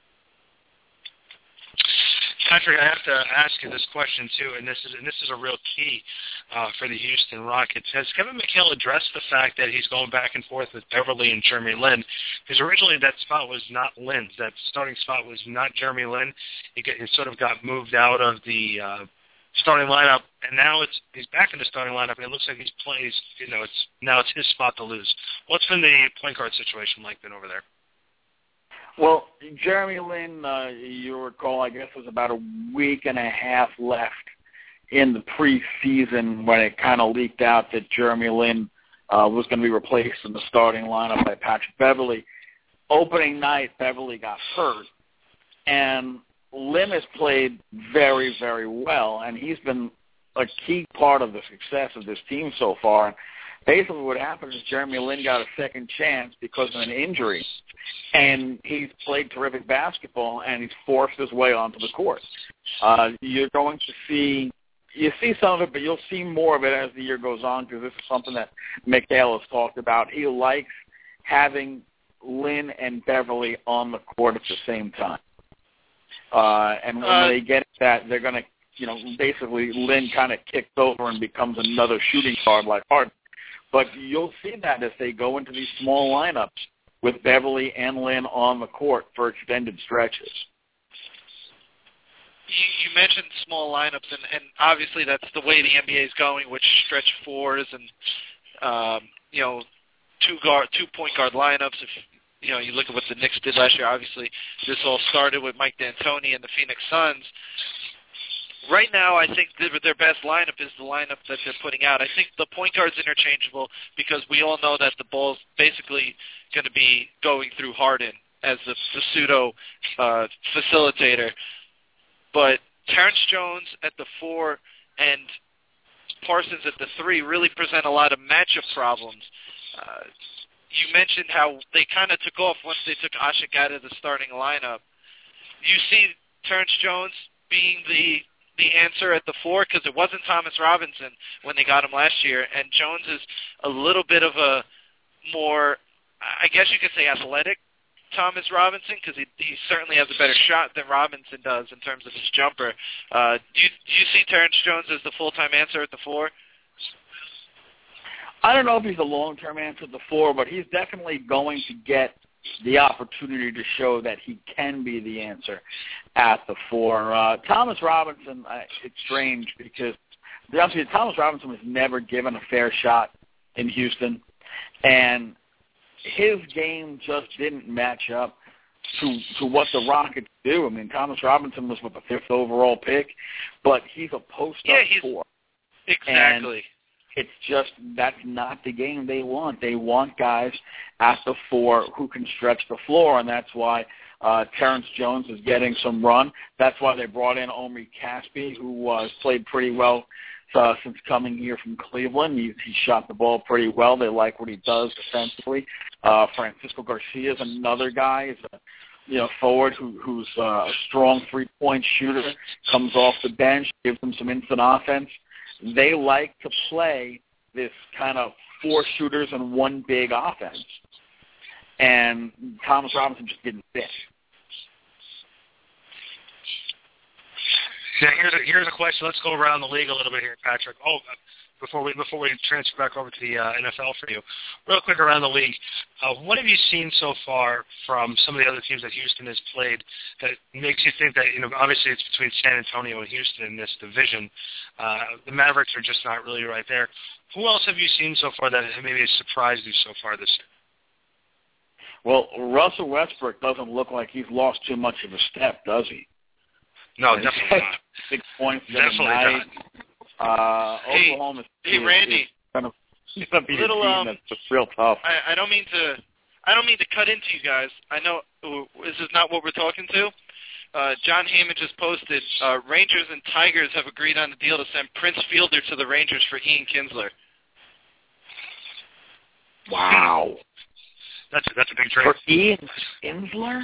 Patrick, I have to ask you this question too, and this is and this is a real key uh, for the Houston Rockets. Has Kevin McHale addressed the fact that he's going back and forth with Beverly and Jeremy Lin? Because originally that spot was not Lin's. That starting spot was not Jeremy Lin. It, get, it sort of got moved out of the uh, starting lineup, and now it's he's back in the starting lineup, and it looks like he's plays. You know, it's now it's his spot to lose. What's been the point guard situation like been over there? Well, Jeremy Lin, uh, you recall, I guess it was about a week and a half left in the preseason when it kind of leaked out that Jeremy Lin uh, was going to be replaced in the starting lineup by Patrick Beverly. Opening night, Beverly got hurt, and Lin has played very, very well, and he's been a key part of the success of this team so far. basically what happened is Jeremy Lin got a second chance because of an injury, and he's played terrific basketball, and he's forced his way onto the court. Uh, you're going to see you see some of it, but you'll see more of it as the year goes on because this is something that McHale has talked about. He likes having Lin and Beverly on the court at the same time. Uh, and when uh, they get that, they're going to, you know, basically Lin kind of kicks over and becomes another shooting guard like Harden. But you'll see that as they go into these small lineups with Beverly and Lin on the court for extended stretches. You, you mentioned small lineups, and, and obviously that's the way the N B A is going, which stretch fours and, um, you know, two guard, two point guard lineups. If you know, you look at what the Knicks did last year. Obviously, this all started with Mike D'Antoni and the Phoenix Suns. Right now, I think their best lineup is the lineup that they're putting out. I think the point guard's interchangeable because we all know that the ball's basically going to be going through Harden as the, the pseudo uh, facilitator. But Terrence Jones at the four and Parsons at the three really present a lot of matchup problems. Uh, you mentioned how they kind of took off once they took Ashik out of the starting lineup. You see Terrence Jones being the the answer at the four because it wasn't Thomas Robinson when they got him last year, and Jones is a little bit of a more, I guess you could say, athletic Thomas Robinson because he, he certainly has a better shot than Robinson does in terms of his jumper. Uh, do, you, do you see Terrence Jones as the full-time answer at the four? I don't know if he's a long-term answer at the four, but he's definitely going to get the opportunity to show that he can be the answer at the four. Uh, Thomas Robinson, uh, it's strange because, to be honest with you, Thomas Robinson was never given a fair shot in Houston, and his game just didn't match up to to what the Rockets do. I mean, Thomas Robinson was with the fifth overall pick, but he's a post-up yeah, he's, four. Exactly. And it's just that's not the game they want. They want guys at the four who can stretch the floor, and that's why uh, Terrence Jones is getting some run. That's why they brought in Omri Caspi, who has uh, played pretty well uh, since coming here from Cleveland. He, he shot the ball pretty well. They like what he does defensively. Uh, Francisco Garcia is another guy. He's a you know, forward who, who's uh, a strong three-point shooter, comes off the bench, gives them some instant offense. They like to play this kind of four shooters and one big offense. And Thomas Robinson just didn't fit. Yeah, here's a, here's a question. Let's go around the league a little bit here, Patrick. Oh, before we before we transfer back over to the uh, N F L for you, real quick around the league. Uh, what have you seen so far from some of the other teams that Houston has played that makes you think that, you know, obviously it's between San Antonio and Houston in this division. Uh, the Mavericks are just not really right there. Who else have you seen so far that maybe has surprised you so far this year? Well, Russell Westbrook doesn't look like he's lost too much of a step, does he? No, definitely not. Six points definitely night. Not. Uh, hey, Oklahoma Hey, is, Randy. Is gonna, gonna be little, a team um, that's just real tough. I, I don't mean to. I don't mean to cut into you guys. I know ooh, this is not what we're talking to. Uh, John Heyman just posted, uh, Rangers and Tigers have agreed on a deal to send Prince Fielder to the Rangers for Ian Kinsler. Wow. That's a, that's a big trade. For Ian Kinsler?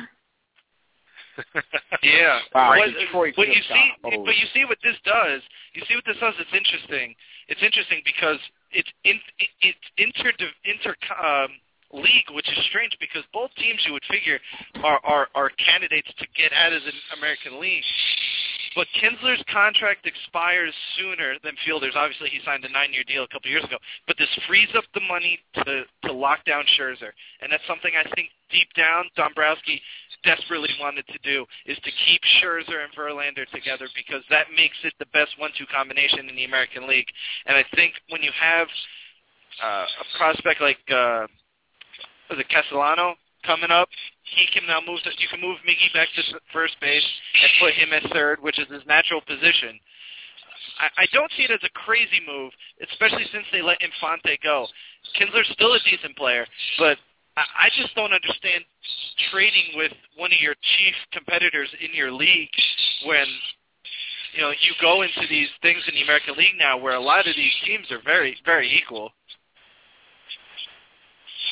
Yeah. Wow, but, Detroit but you see, oh. but you see what this does. You see what this does. It's interesting. It's interesting because it's in, it's inter inter um, league, which is strange because both teams you would figure are, are are candidates to get out of the American League. But Kinsler's contract expires sooner than Fielder's. Obviously, he signed a nine-year deal a couple years ago. But this frees up the money to, to lock down Scherzer. And that's something I think deep down Dombrowski desperately wanted to do, is to keep Scherzer and Verlander together because that makes it the best one two combination in the American League. And I think when you have uh, a prospect like uh, was it Castellano coming up, he can now move. To, you can move Miggy back to first base and put him at third, which is his natural position. I, I don't see it as a crazy move, especially since they let Infante go. Kinsler's still a decent player, but I, I just don't understand trading with one of your chief competitors in your league when you know you go into these things in the American League now, where a lot of these teams are very, very equal.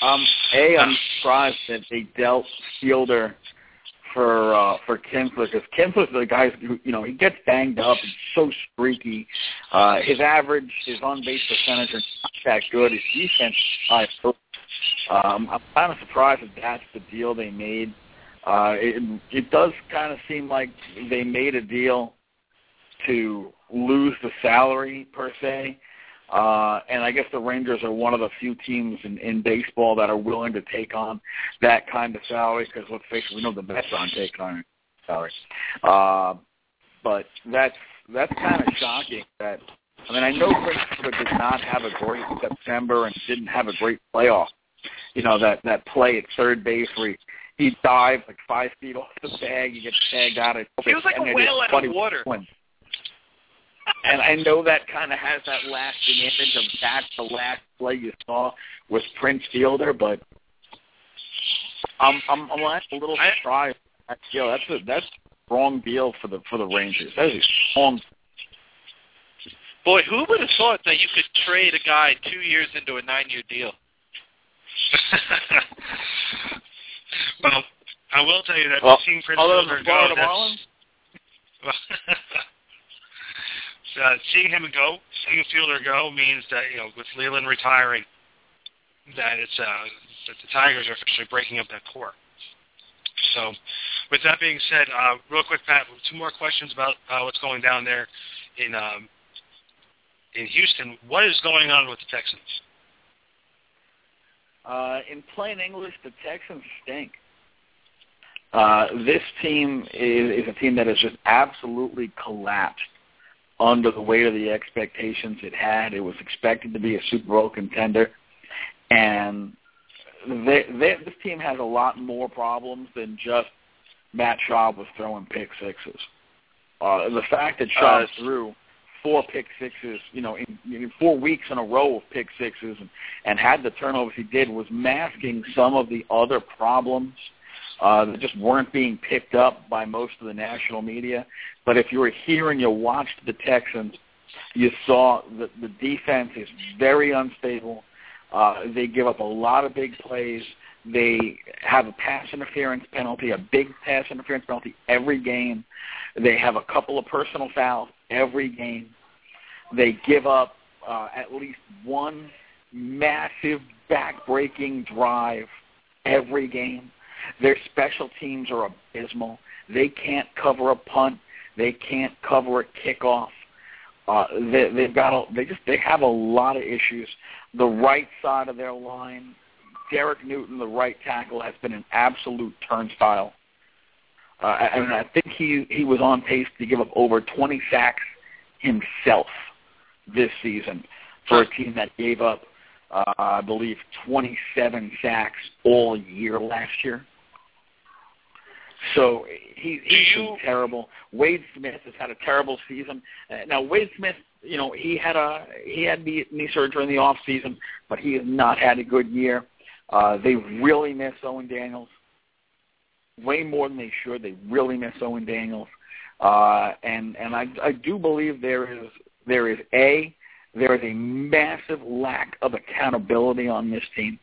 Um, A, I'm surprised that they dealt Fielder for uh, for Kinsler, because Kinsler's the guy who, you know, he gets banged up. He's so streaky. Uh, his average, his on-base percentage is not that good. His defense is high. Um, I'm kind of surprised that that's the deal they made. Uh, it, it does kind of seem like they made a deal to lose the salary, per se. Uh, and I guess the Rangers are one of the few teams in, in baseball that are willing to take on that kind of salary, because let's face it, we know the Mets aren't taking on salary. Uh, but that's that's kind of shocking. That I mean, I know Prince Fielder did not have a great September and didn't have a great playoff. You know, that, that play at third base where he, he dived like five feet off the bag, he gets tagged out. It feels like a whale out of water. Win. And I know that kind of has that lasting image of that's the last play you saw with Prince Fielder, but I'm I'm, I'm a little surprised. Yeah, that's a that's a strong deal for the for the Rangers. That is a strong. Boy, who would have thought that you could trade a guy two years into a nine-year deal? Well, I will tell you that well, seeing Prince Fielder go, that's, Uh, seeing him go, seeing Fielder go means that, you know, with Leland retiring, that it's uh, that the Tigers are officially breaking up that core. So, with that being said, uh, real quick, Pat, two more questions about uh, what's going down there in um, in Houston. What is going on with the Texans? Uh, in plain English, the Texans stink. Uh, this team is, is a team that has just absolutely collapsed under the weight of the expectations it had. It was expected to be a Super Bowl contender, and they, they, this team has a lot more problems than just Matt Schaub was throwing pick sixes. Uh, the fact that Schaub uh, threw four pick sixes, you know, in, in four weeks in a row of pick sixes and, and had the turnovers he did was masking some of the other problems Uh, that just weren't being picked up by most of the national media. But if you were here and you watched the Texans, you saw that the defense is very unstable. Uh, they give up a lot of big plays. They have a pass interference penalty, a big pass interference penalty every game. They have a couple of personal fouls every game. They give up uh, at least one massive back-breaking drive every game. Their special teams are abysmal. They can't cover a punt. They can't cover a kickoff. Uh, they, they've got a, they just they have a lot of issues. The right side of their line, Derek Newton, the right tackle, has been an absolute turnstile. Uh, and I think he he was on pace to give up over twenty sacks himself this season for a team that gave up, uh, I believe, twenty-seven sacks all year last year. So he, he's been terrible. Wade Smith has had a terrible season. Uh, now Wade Smith, you know, he had a he had knee, knee surgery in the off season, but he has not had a good year. Uh, they really miss Owen Daniels way more than they should. They really miss Owen Daniels, uh, and and I I do believe there is there is a there is a massive lack of accountability on this team.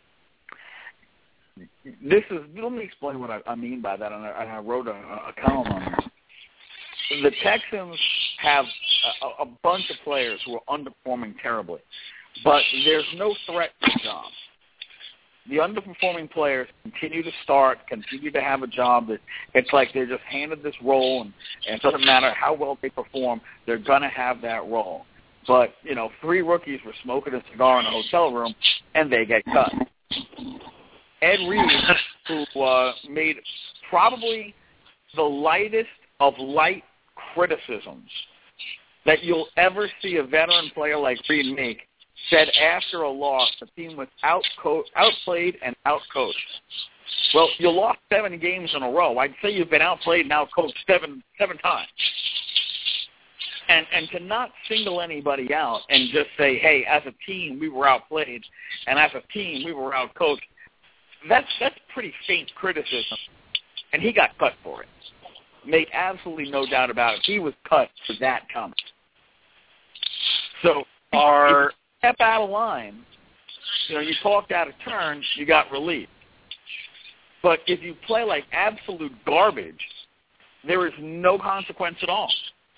This is, let me explain what I, I mean by that, and I, and I wrote a, a column on this. The Texans have a, a bunch of players who are underperforming terribly, but there's no threat to the job. The underperforming players continue to start, continue to have a job that it's like they're just handed this role, and, and it doesn't matter how well they perform, they're going to have that role. But, you know, three rookies were smoking a cigar in a hotel room, and they get cut. Ed Reed, who uh, made probably the lightest of light criticisms that you'll ever see a veteran player like Reed make, said after a loss the team was outco- outplayed and outcoached. Well, you lost seven games in a row. I'd say you've been outplayed and outcoached seven seven times. And and to not single anybody out and just say, hey, as a team we were outplayed, and as a team we were outcoached, That's that's pretty faint criticism, and he got cut for it. Make absolutely no doubt about it. He was cut for that comment. So, are step out of line, You know, you talked out of turn, you got relief. But if you play like absolute garbage, there is no consequence at all.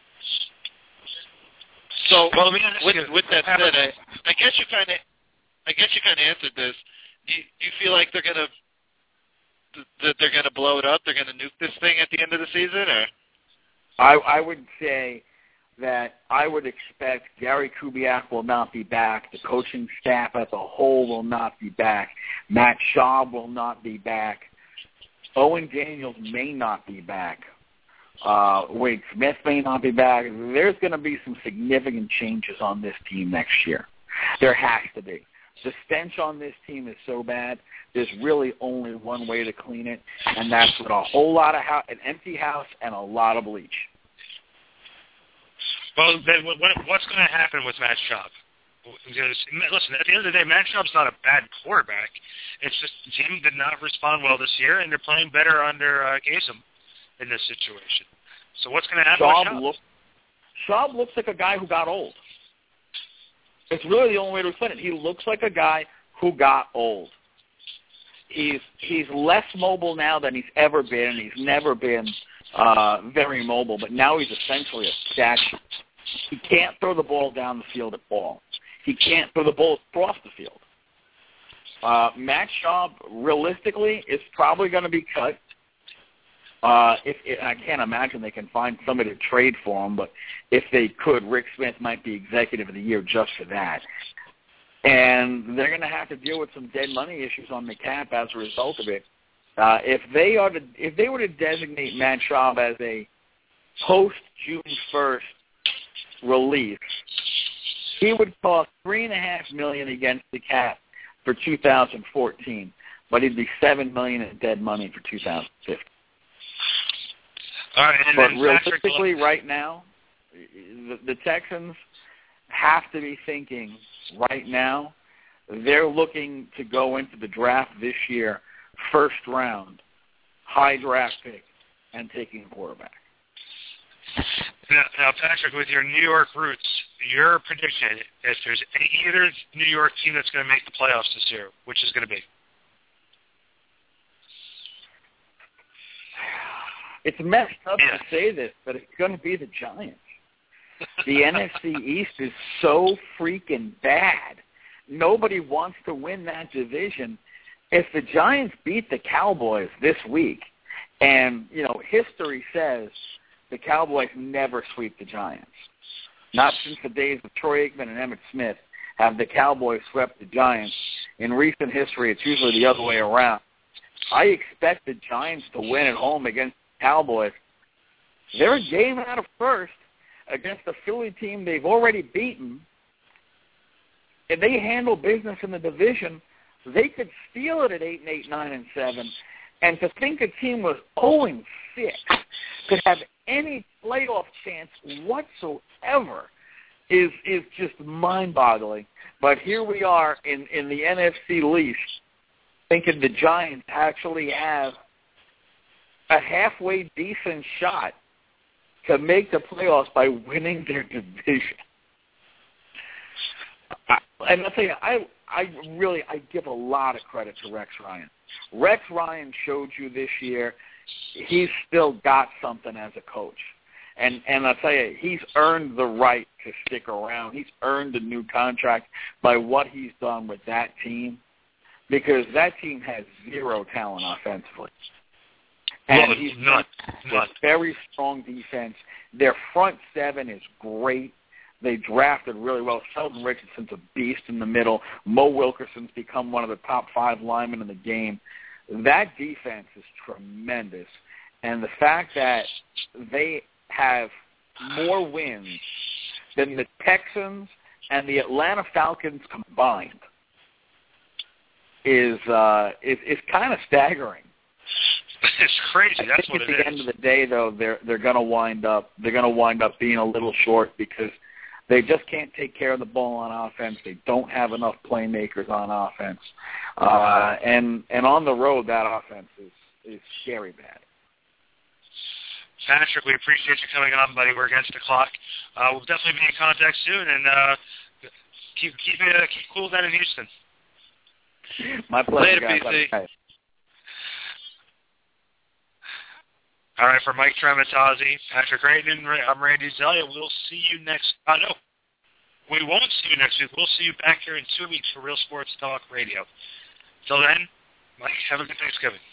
So well, with, with that said, I, I guess you kind of, I guess you kind of answered this. Do you, do you feel like they're gonna that they're gonna blow it up? They're gonna nuke this thing at the end of the season, or? I, I would say that I would expect Gary Kubiak will not be back. The coaching staff as a whole will not be back. Matt Schaub will not be back. Owen Daniels may not be back. Uh, Wade Smith may not be back. There's going to be some significant changes on this team next year. There has to be. The stench on this team is so bad, there's really only one way to clean it, and that's with a whole lot of house, an empty house and a lot of bleach. Well, then what, what's going to happen with Matt Schaub? Because, listen, at the end of the day, Matt Schaub's not a bad quarterback. It's just the team did not respond well this year, and they're playing better under uh, Gaysom in this situation. So what's going to happen Schaub with Schaub? Look, Schaub looks like a guy who got old. It's really the only way to explain it. He looks like a guy who got old. He's he's less mobile now than he's ever been. He's never been uh, very mobile, but now he's essentially a statue. He can't throw the ball down the field at all. He can't throw the ball across the field. Uh, Matt Schaub, realistically, is probably going to be cut. Uh, if, if I can't imagine they can find somebody to trade for him, but if they could, Rick Smith might be executive of the year just for that. And they're going to have to deal with some dead money issues on the cap as a result of it. Uh, if they are to, if they were to designate Matt Schaub as a post June first release, he would cost three and a half million against the cap for two thousand fourteen, but he'd be seven million in dead money for two thousand fifteen. All right, and but then realistically, right now, the, the Texans have to be thinking right now. They're looking to go into the draft this year, first round, high draft pick, and taking a quarterback. Now, now, Patrick, with your New York roots, your prediction, if there's either New York team that's going to make the playoffs this year, which is going to be? It's messed up yeah. to say this, but it's going to be the Giants. The N F C East is so freaking bad. Nobody wants to win that division. If the Giants beat the Cowboys this week, and, you know, history says the Cowboys never sweep the Giants. Not since the days of Troy Aikman and Emmitt Smith have the Cowboys swept the Giants. In recent history, it's usually the other way around. I expect the Giants to win at home against the Cowboys. They're a game out of first against the Philly team they've already beaten. If they handle business in the division, they could steal it at eight and eight, nine and seven. And to think a team was oh and six could have any playoff chance whatsoever is is just mind-boggling. But here we are in, in the N F C least, thinking the Giants actually have a halfway decent shot to make the playoffs by winning their division. I, and I'll tell you, I, I really I give a lot of credit to Rex Ryan. Rex Ryan showed you this year he's still got something as a coach. And and I'll tell you, he's earned the right to stick around. He's earned a new contract by what he's done with that team, because that team has zero talent offensively. And well, he's not, got a very strong defense. Their front seven is great. They drafted really well. Sheldon Richardson's a beast in the middle. Mo Wilkerson's become one of the top five linemen in the game. That defense is tremendous. And the fact that they have more wins than the Texans and the Atlanta Falcons combined is uh, is, is kind of staggering. It's crazy. That's I think what at it the is. end of the day, though, they're they're going to wind up they're going to wind up being a little short because they just can't take care of the ball on offense. They don't have enough playmakers on offense, uh, and and on the road, that offense is is scary bad. Patrick, we appreciate you coming on, buddy. We're against the clock. Uh, we'll definitely be in contact soon, and uh, keep keep it uh, keep cool down in Houston. My pleasure, Later, guys. P C. Okay. All right, for Mike Tramatazzi, Patrick Creighton, I'm Randy Zelia. We'll see you next. Uh, no, we won't see you next week. We'll see you back here in two weeks for Real Sports Talk Radio. Till then, Mike, have a good Thanksgiving.